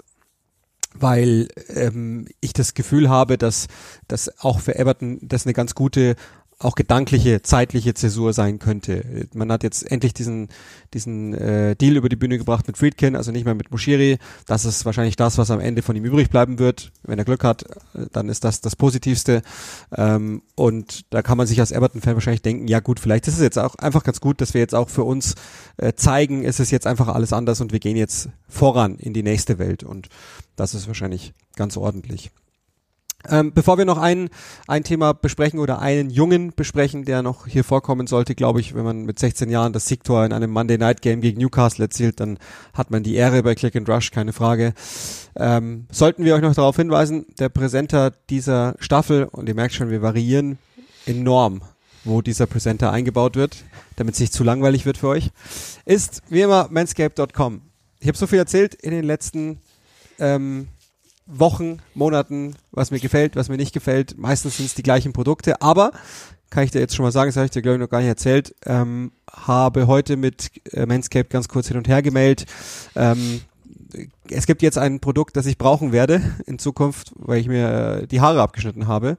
weil ähm, ich das Gefühl habe, dass dass auch für Everton das eine ganz gute auch gedankliche, zeitliche Zäsur sein könnte. Man hat jetzt endlich diesen diesen äh, Deal über die Bühne gebracht mit Friedkin, also nicht mehr mit Moshiri. Das ist wahrscheinlich das, was am Ende von ihm übrig bleiben wird. Wenn er Glück hat, dann ist das das Positivste. Ähm, und da kann man sich als Everton-Fan wahrscheinlich denken, ja gut, vielleicht ist es jetzt auch einfach ganz gut, dass wir jetzt auch für uns äh, zeigen, es ist jetzt einfach alles anders und wir gehen jetzt voran in die nächste Welt. Und das ist wahrscheinlich ganz ordentlich. Ähm, bevor wir noch ein, ein Thema besprechen oder einen Jungen besprechen, der noch hier vorkommen sollte, glaube ich, wenn man mit sechzehn Jahren das Siegtor in einem Monday Night Game gegen Newcastle erzielt, dann hat man die Ehre bei Click and Rush, keine Frage. Ähm, sollten wir euch noch darauf hinweisen, der Präsenter dieser Staffel, und ihr merkt schon, wir variieren enorm, wo dieser Präsenter eingebaut wird, damit es nicht zu langweilig wird für euch, ist wie immer manscaped Punkt com. Ich habe so viel erzählt in den letzten ähm, Wochen, Monaten, was mir gefällt, was mir nicht gefällt. Meistens sind es die gleichen Produkte, aber kann ich dir jetzt schon mal sagen, das habe ich dir glaube ich noch gar nicht erzählt, ähm, habe heute mit äh, Manscaped ganz kurz hin und her gemailt. Ähm, es gibt jetzt ein Produkt, das ich brauchen werde in Zukunft, weil ich mir äh, die Haare abgeschnitten habe.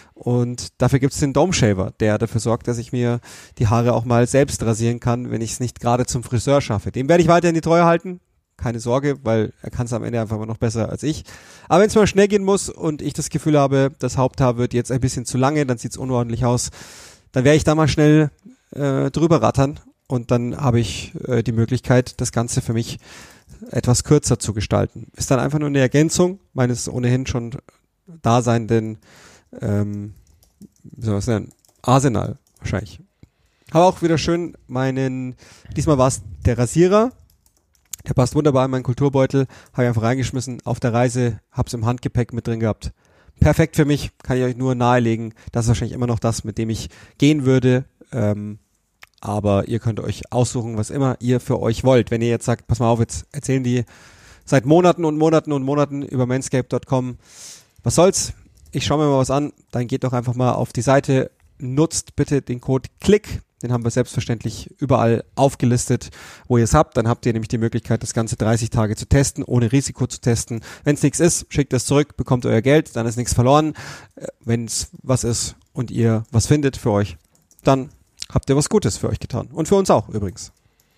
Und dafür gibt es den Dome Shaver, der dafür sorgt, dass ich mir die Haare auch mal selbst rasieren kann, wenn ich es nicht gerade zum Friseur schaffe. Dem werde ich weiterhin die Treue halten. Keine Sorge, weil er kann es am Ende einfach mal noch besser als ich. Aber wenn es mal schnell gehen muss und ich das Gefühl habe, das Haupthaar wird jetzt ein bisschen zu lange, dann sieht es unordentlich aus, dann werde ich da mal schnell äh, drüber rattern und dann habe ich äh, die Möglichkeit, das Ganze für mich etwas kürzer zu gestalten. Ist dann einfach nur eine Ergänzung meines ohnehin schon daseinenden ähm, wie soll man es nennen? Arsenal wahrscheinlich. Aber auch wieder schön meinen, diesmal war es der Rasierer. Der passt wunderbar in meinen Kulturbeutel, habe ich einfach reingeschmissen, auf der Reise, hab's im Handgepäck mit drin gehabt. Perfekt für mich, kann ich euch nur nahelegen. Das ist wahrscheinlich immer noch das, mit dem ich gehen würde. Ähm, aber ihr könnt euch aussuchen, was immer ihr für euch wollt. Wenn ihr jetzt sagt, pass mal auf, jetzt erzählen die seit Monaten und Monaten und Monaten über manscaped Punkt com. Was soll's? Ich schaue mir mal was an. Dann geht doch einfach mal auf die Seite. Nutzt bitte den Code KLICK. Den haben wir selbstverständlich überall aufgelistet, wo ihr es habt. Dann habt ihr nämlich die Möglichkeit, das Ganze dreißig Tage zu testen, ohne Risiko zu testen. Wenn es nichts ist, schickt es zurück, bekommt euer Geld, dann ist nichts verloren. Wenn es was ist und ihr was findet für euch, dann habt ihr was Gutes für euch getan. Und für uns auch übrigens.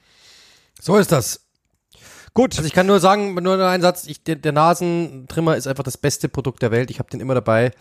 So ist das. Gut. Also ich kann nur sagen, nur noch einen Satz, ich, der, der Nasentrimmer ist einfach das beste Produkt der Welt. Ich habe den immer dabei.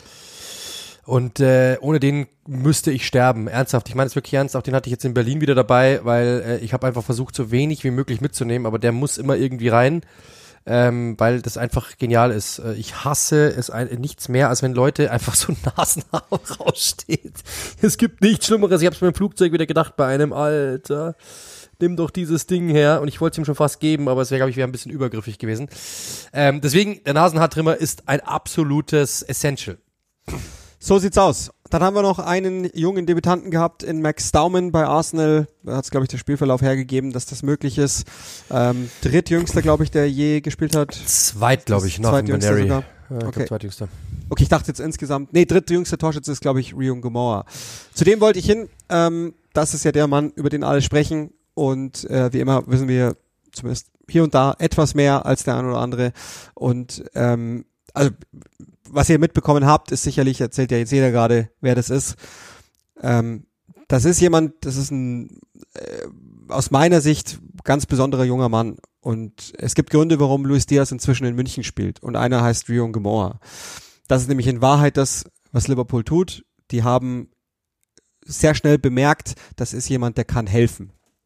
Und äh, ohne den müsste ich sterben. Ernsthaft, ich meine es wirklich ernst. Auch den hatte ich jetzt in Berlin wieder dabei, weil äh, ich habe einfach versucht, so wenig wie möglich mitzunehmen. Aber der muss immer irgendwie rein, ähm, weil das einfach genial ist. Äh, ich hasse es ein, nichts mehr, als wenn Leute einfach so Nasenhaar raussteht. Es gibt nichts Schlimmeres. Ich habe es mir im Flugzeug wieder gedacht bei einem, Alter, nimm doch dieses Ding her. Und ich wollte es ihm schon fast geben, aber es wäre, glaube ich, wäre ein bisschen übergriffig gewesen. Ähm, deswegen, der Nasenhaartrimmer ist ein absolutes Essential. So sieht's aus. Dann haben wir noch einen jungen Debütanten gehabt in Max Stauman bei Arsenal. Da hat es, glaube ich, der Spielverlauf hergegeben, dass das möglich ist. Ähm, drittjüngster, glaube ich, der je gespielt hat. Zweit, glaube ich, noch in Zweitjüngster sogar. Ja, okay. glaub, zweitjüngster. Okay, ich dachte jetzt insgesamt, nee, drittjüngster Torschütze ist, glaube ich, Rion Gomorrah. Zu dem wollte ich hin. Ähm, das ist ja der Mann, über den alle sprechen. Und äh, wie immer wissen wir zumindest hier und da etwas mehr als der ein oder andere. Und ähm, also was ihr mitbekommen habt, ist sicherlich, erzählt ja jetzt jeder gerade, wer das ist. Ähm, das ist jemand, das ist ein äh, aus meiner Sicht ganz besonderer junger Mann. Und es gibt Gründe, warum Luis Diaz inzwischen in München spielt. Und einer heißt Rion Gomorrah. Das ist nämlich in Wahrheit das, was Liverpool tut. Die haben sehr schnell bemerkt, das ist jemand, der kann helfen.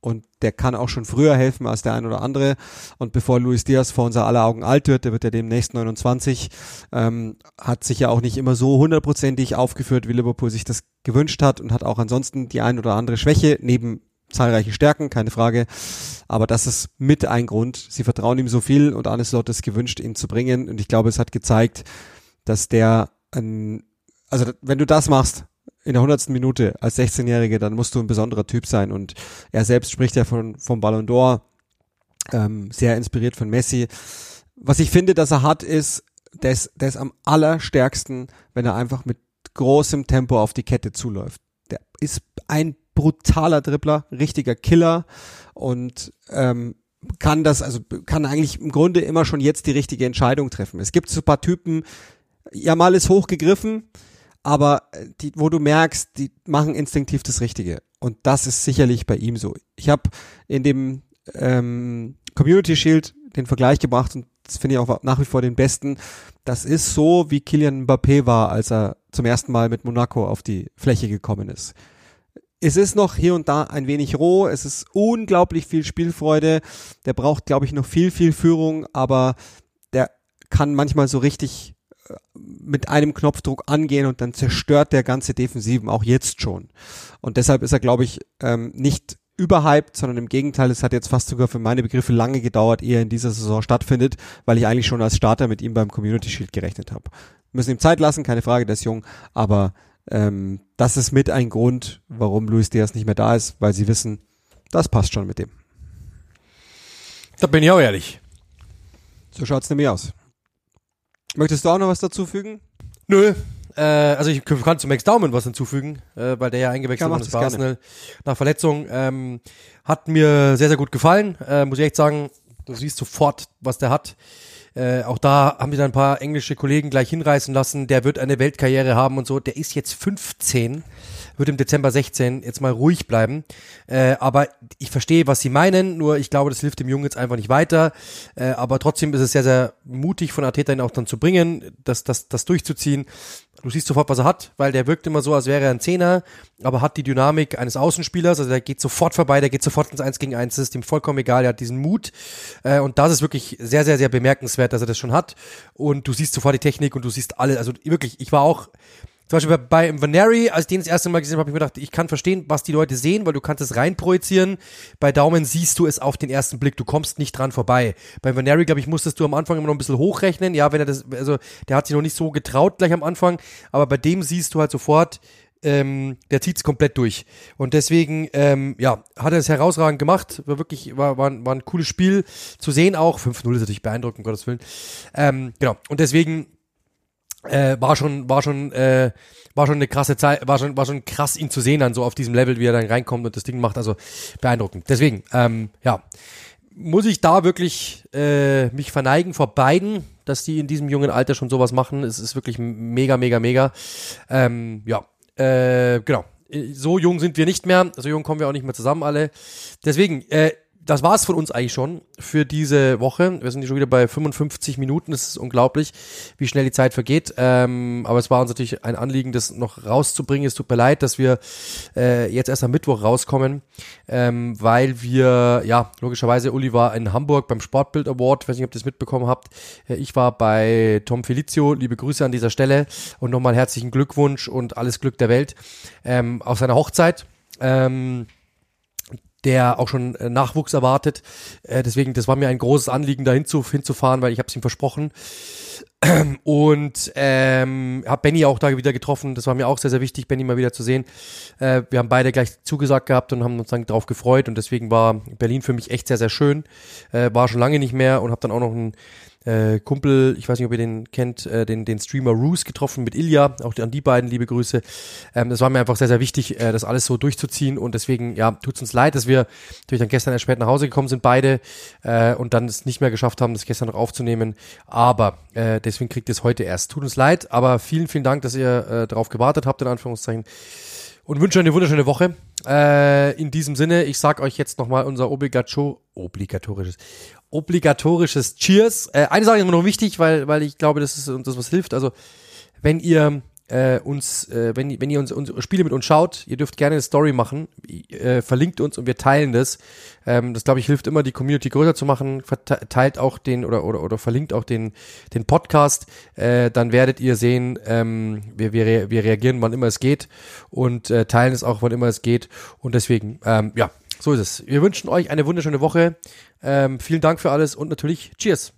und der kann auch schon früher helfen als der ein oder andere. Und bevor Luis Diaz vor unser aller Augen alt wird, der wird ja demnächst neunundzwanzig, ähm, hat sich ja auch nicht immer so hundertprozentig aufgeführt, wie Liverpool sich das gewünscht hat und hat auch ansonsten die ein oder andere Schwäche, neben zahlreiche Stärken, keine Frage. Aber das ist mit ein Grund. Sie vertrauen ihm so viel und Arne Slot ist gewünscht, ihn zu bringen. Und ich glaube, es hat gezeigt, dass der, ein, also wenn du das machst, in der hundertsten Minute als sechzehnjährige, dann musst du ein besonderer Typ sein. Und er selbst spricht ja von vom Ballon d'Or, ähm, sehr inspiriert von Messi. Was ich finde, dass er hat, ist, der ist, der ist am allerstärksten, wenn er einfach mit großem Tempo auf die Kette zuläuft. Der ist ein brutaler Dribbler, richtiger Killer und ähm, kann das, also kann eigentlich im Grunde immer schon jetzt die richtige Entscheidung treffen. Es gibt so ein paar Typen, Jamal ist hochgegriffen, aber die, wo du merkst, die machen instinktiv das Richtige. Und das ist sicherlich bei ihm so. Ich habe in dem ähm, Community Shield den Vergleich gebracht und das finde ich auch nach wie vor den besten. Das ist so, wie Kylian Mbappé war, als er zum ersten Mal mit Monaco auf die Fläche gekommen ist. Es ist noch hier und da ein wenig roh, es ist unglaublich viel Spielfreude, der braucht, glaube ich, noch viel, viel Führung, aber der kann manchmal so richtig mit einem Knopfdruck angehen und dann zerstört der ganze Defensiven, auch jetzt schon. Und deshalb ist er, glaube ich, ähm, nicht überhyped, sondern im Gegenteil, es hat jetzt fast sogar für meine Begriffe lange gedauert, ehe er in dieser Saison stattfindet, weil ich eigentlich schon als Starter mit ihm beim Community Shield gerechnet habe. Wir müssen ihm Zeit lassen, keine Frage, der ist jung, aber ähm, das ist mit ein Grund, warum Luis Diaz nicht mehr da ist, weil sie wissen, das passt schon mit dem. Da bin ich auch ehrlich. So schaut's nämlich aus. Möchtest du auch noch was dazu fügen? Nö, äh, also ich kann zu Max Daumen was hinzufügen, äh, weil der ja eingewechselt ja, ist bei Arsenal nach Verletzung. Ähm, hat mir sehr, sehr gut gefallen, äh, muss ich echt sagen. Du siehst sofort, was der hat. Äh, auch da haben wir dann ein paar englische Kollegen gleich hinreißen lassen. Der wird eine Weltkarriere haben und so. Der ist jetzt fünfzehn, wird im Dezember sechzehn, jetzt mal ruhig bleiben. Äh, aber ich verstehe, was sie meinen, nur ich glaube, das hilft dem Jungen jetzt einfach nicht weiter. Äh, aber trotzdem ist es sehr, sehr mutig von Arteta ihn auch dann zu bringen, das, das, das durchzuziehen. Du siehst sofort, was er hat, weil der wirkt immer so, als wäre er ein Zehner, aber hat die Dynamik eines Außenspielers, also der geht sofort vorbei, der geht sofort ins Eins gegen Eins, das ist ihm vollkommen egal, er hat diesen Mut äh, und das ist wirklich sehr, sehr, sehr bemerkenswert, dass er das schon hat und du siehst sofort die Technik und du siehst alle, also wirklich, ich war auch zum Beispiel bei, bei Vaneri, als ich den das erste Mal gesehen habe, habe ich mir gedacht, ich kann verstehen, was die Leute sehen, weil du kannst es reinprojizieren. Bei Daumen siehst du es auf den ersten Blick, du kommst nicht dran vorbei. Bei Vaneri, glaube ich, musstest du am Anfang immer noch ein bisschen hochrechnen. Ja, wenn er das, also der hat sich noch nicht so getraut gleich am Anfang, aber bei dem siehst du halt sofort, ähm, der zieht es komplett durch. Und deswegen, ähm, ja, hat er es herausragend gemacht. War wirklich, war, war, war ein cooles Spiel zu sehen auch. fünf null ist natürlich beeindruckend, um Gottes Willen. Ähm, genau. Und deswegen, Äh, war schon, war schon, äh, war schon eine krasse Zeit, war schon, war schon krass, ihn zu sehen dann so auf diesem Level, wie er dann reinkommt und das Ding macht, also beeindruckend. Deswegen, ähm, ja, muss ich da wirklich äh, mich verneigen vor beiden, dass die in diesem jungen Alter schon sowas machen. Es ist wirklich mega, mega, mega. Ähm, ja, äh, genau. So jung sind wir nicht mehr, so jung kommen wir auch nicht mehr zusammen alle. Deswegen, äh, das war's von uns eigentlich schon für diese Woche. Wir sind schon wieder bei fünfundfünfzig Minuten. Es ist unglaublich, wie schnell die Zeit vergeht. Ähm, aber es war uns natürlich ein Anliegen, das noch rauszubringen. Es tut mir leid, dass wir äh, jetzt erst am Mittwoch rauskommen, ähm, weil wir, ja, logischerweise, Uli war in Hamburg beim Sportbild Award. Ich weiß nicht, ob ihr das mitbekommen habt. Äh, ich war bei Tom Felizio. Liebe Grüße an dieser Stelle und nochmal herzlichen Glückwunsch und alles Glück der Welt ähm, auf seiner Hochzeit. Ähm, der auch schon äh, Nachwuchs erwartet. Äh, deswegen, das war mir ein großes Anliegen, da hinzu, hinzufahren, weil ich habe es ihm versprochen. Und ähm, habe Benny auch da wieder getroffen. Das war mir auch sehr, sehr wichtig, Benny mal wieder zu sehen. Äh, wir haben beide gleich zugesagt gehabt und haben uns dann drauf gefreut. Und deswegen war Berlin für mich echt sehr, sehr schön. Äh, war schon lange nicht mehr und habe dann auch noch einen Äh, Kumpel, ich weiß nicht, ob ihr den kennt, äh, den den Streamer Roos getroffen mit Ilja, auch an die beiden liebe Grüße. Ähm, das war mir einfach sehr, sehr wichtig, äh, das alles so durchzuziehen und deswegen, ja, tut's uns leid, dass wir natürlich dann gestern erst spät nach Hause gekommen sind, beide, äh, und dann es nicht mehr geschafft haben, das gestern noch aufzunehmen, aber äh, deswegen kriegt ihr es heute erst. Tut uns leid, aber vielen, vielen Dank, dass ihr äh, darauf gewartet habt, in Anführungszeichen. Und wünsche eine wunderschöne Woche. Äh, in diesem Sinne, ich sag euch jetzt nochmal unser obligato- obligatorisches obligatorisches Cheers. Äh, eine Sache ist mir noch wichtig, weil weil ich glaube, das ist uns das, was hilft. Also, wenn ihr äh, uns, äh, wenn, wenn ihr uns, unsere Spiele mit uns schaut, ihr dürft gerne eine Story machen, äh, verlinkt uns und wir teilen das. Ähm, das, glaube ich, hilft immer, die Community größer zu machen. Teilt auch den oder oder oder verlinkt auch den den Podcast. Äh, dann werdet ihr sehen, ähm, wir, wir, wir reagieren, wann immer es geht und äh, teilen es auch, wann immer es geht. Und deswegen, ähm, ja, so ist es. Wir wünschen euch eine wunderschöne Woche. Ähm, vielen Dank für alles und natürlich Cheers.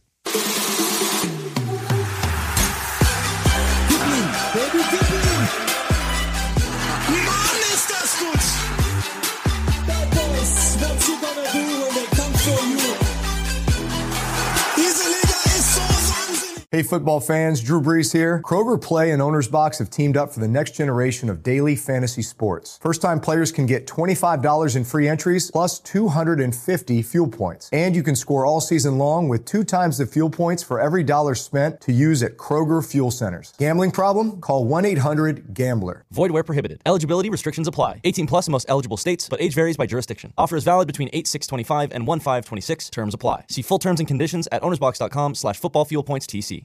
Hey football fans, Drew Brees here. Kroger Play and Owner's Box have teamed up for the next generation of daily fantasy sports. First-time players can get twenty-five dollars in free entries plus two hundred fifty fuel points. And you can score all season long with two times the fuel points for every dollar spent to use at Kroger Fuel Centers. Gambling problem? Call one eight hundred gambler. Void where prohibited. Eligibility restrictions apply. eighteen plus in most eligible states, but age varies by jurisdiction. Offer is valid between eight six twenty-five and one five twenty-six. Terms apply. See full terms and conditions at ownersbox.com slash football fuel points TC.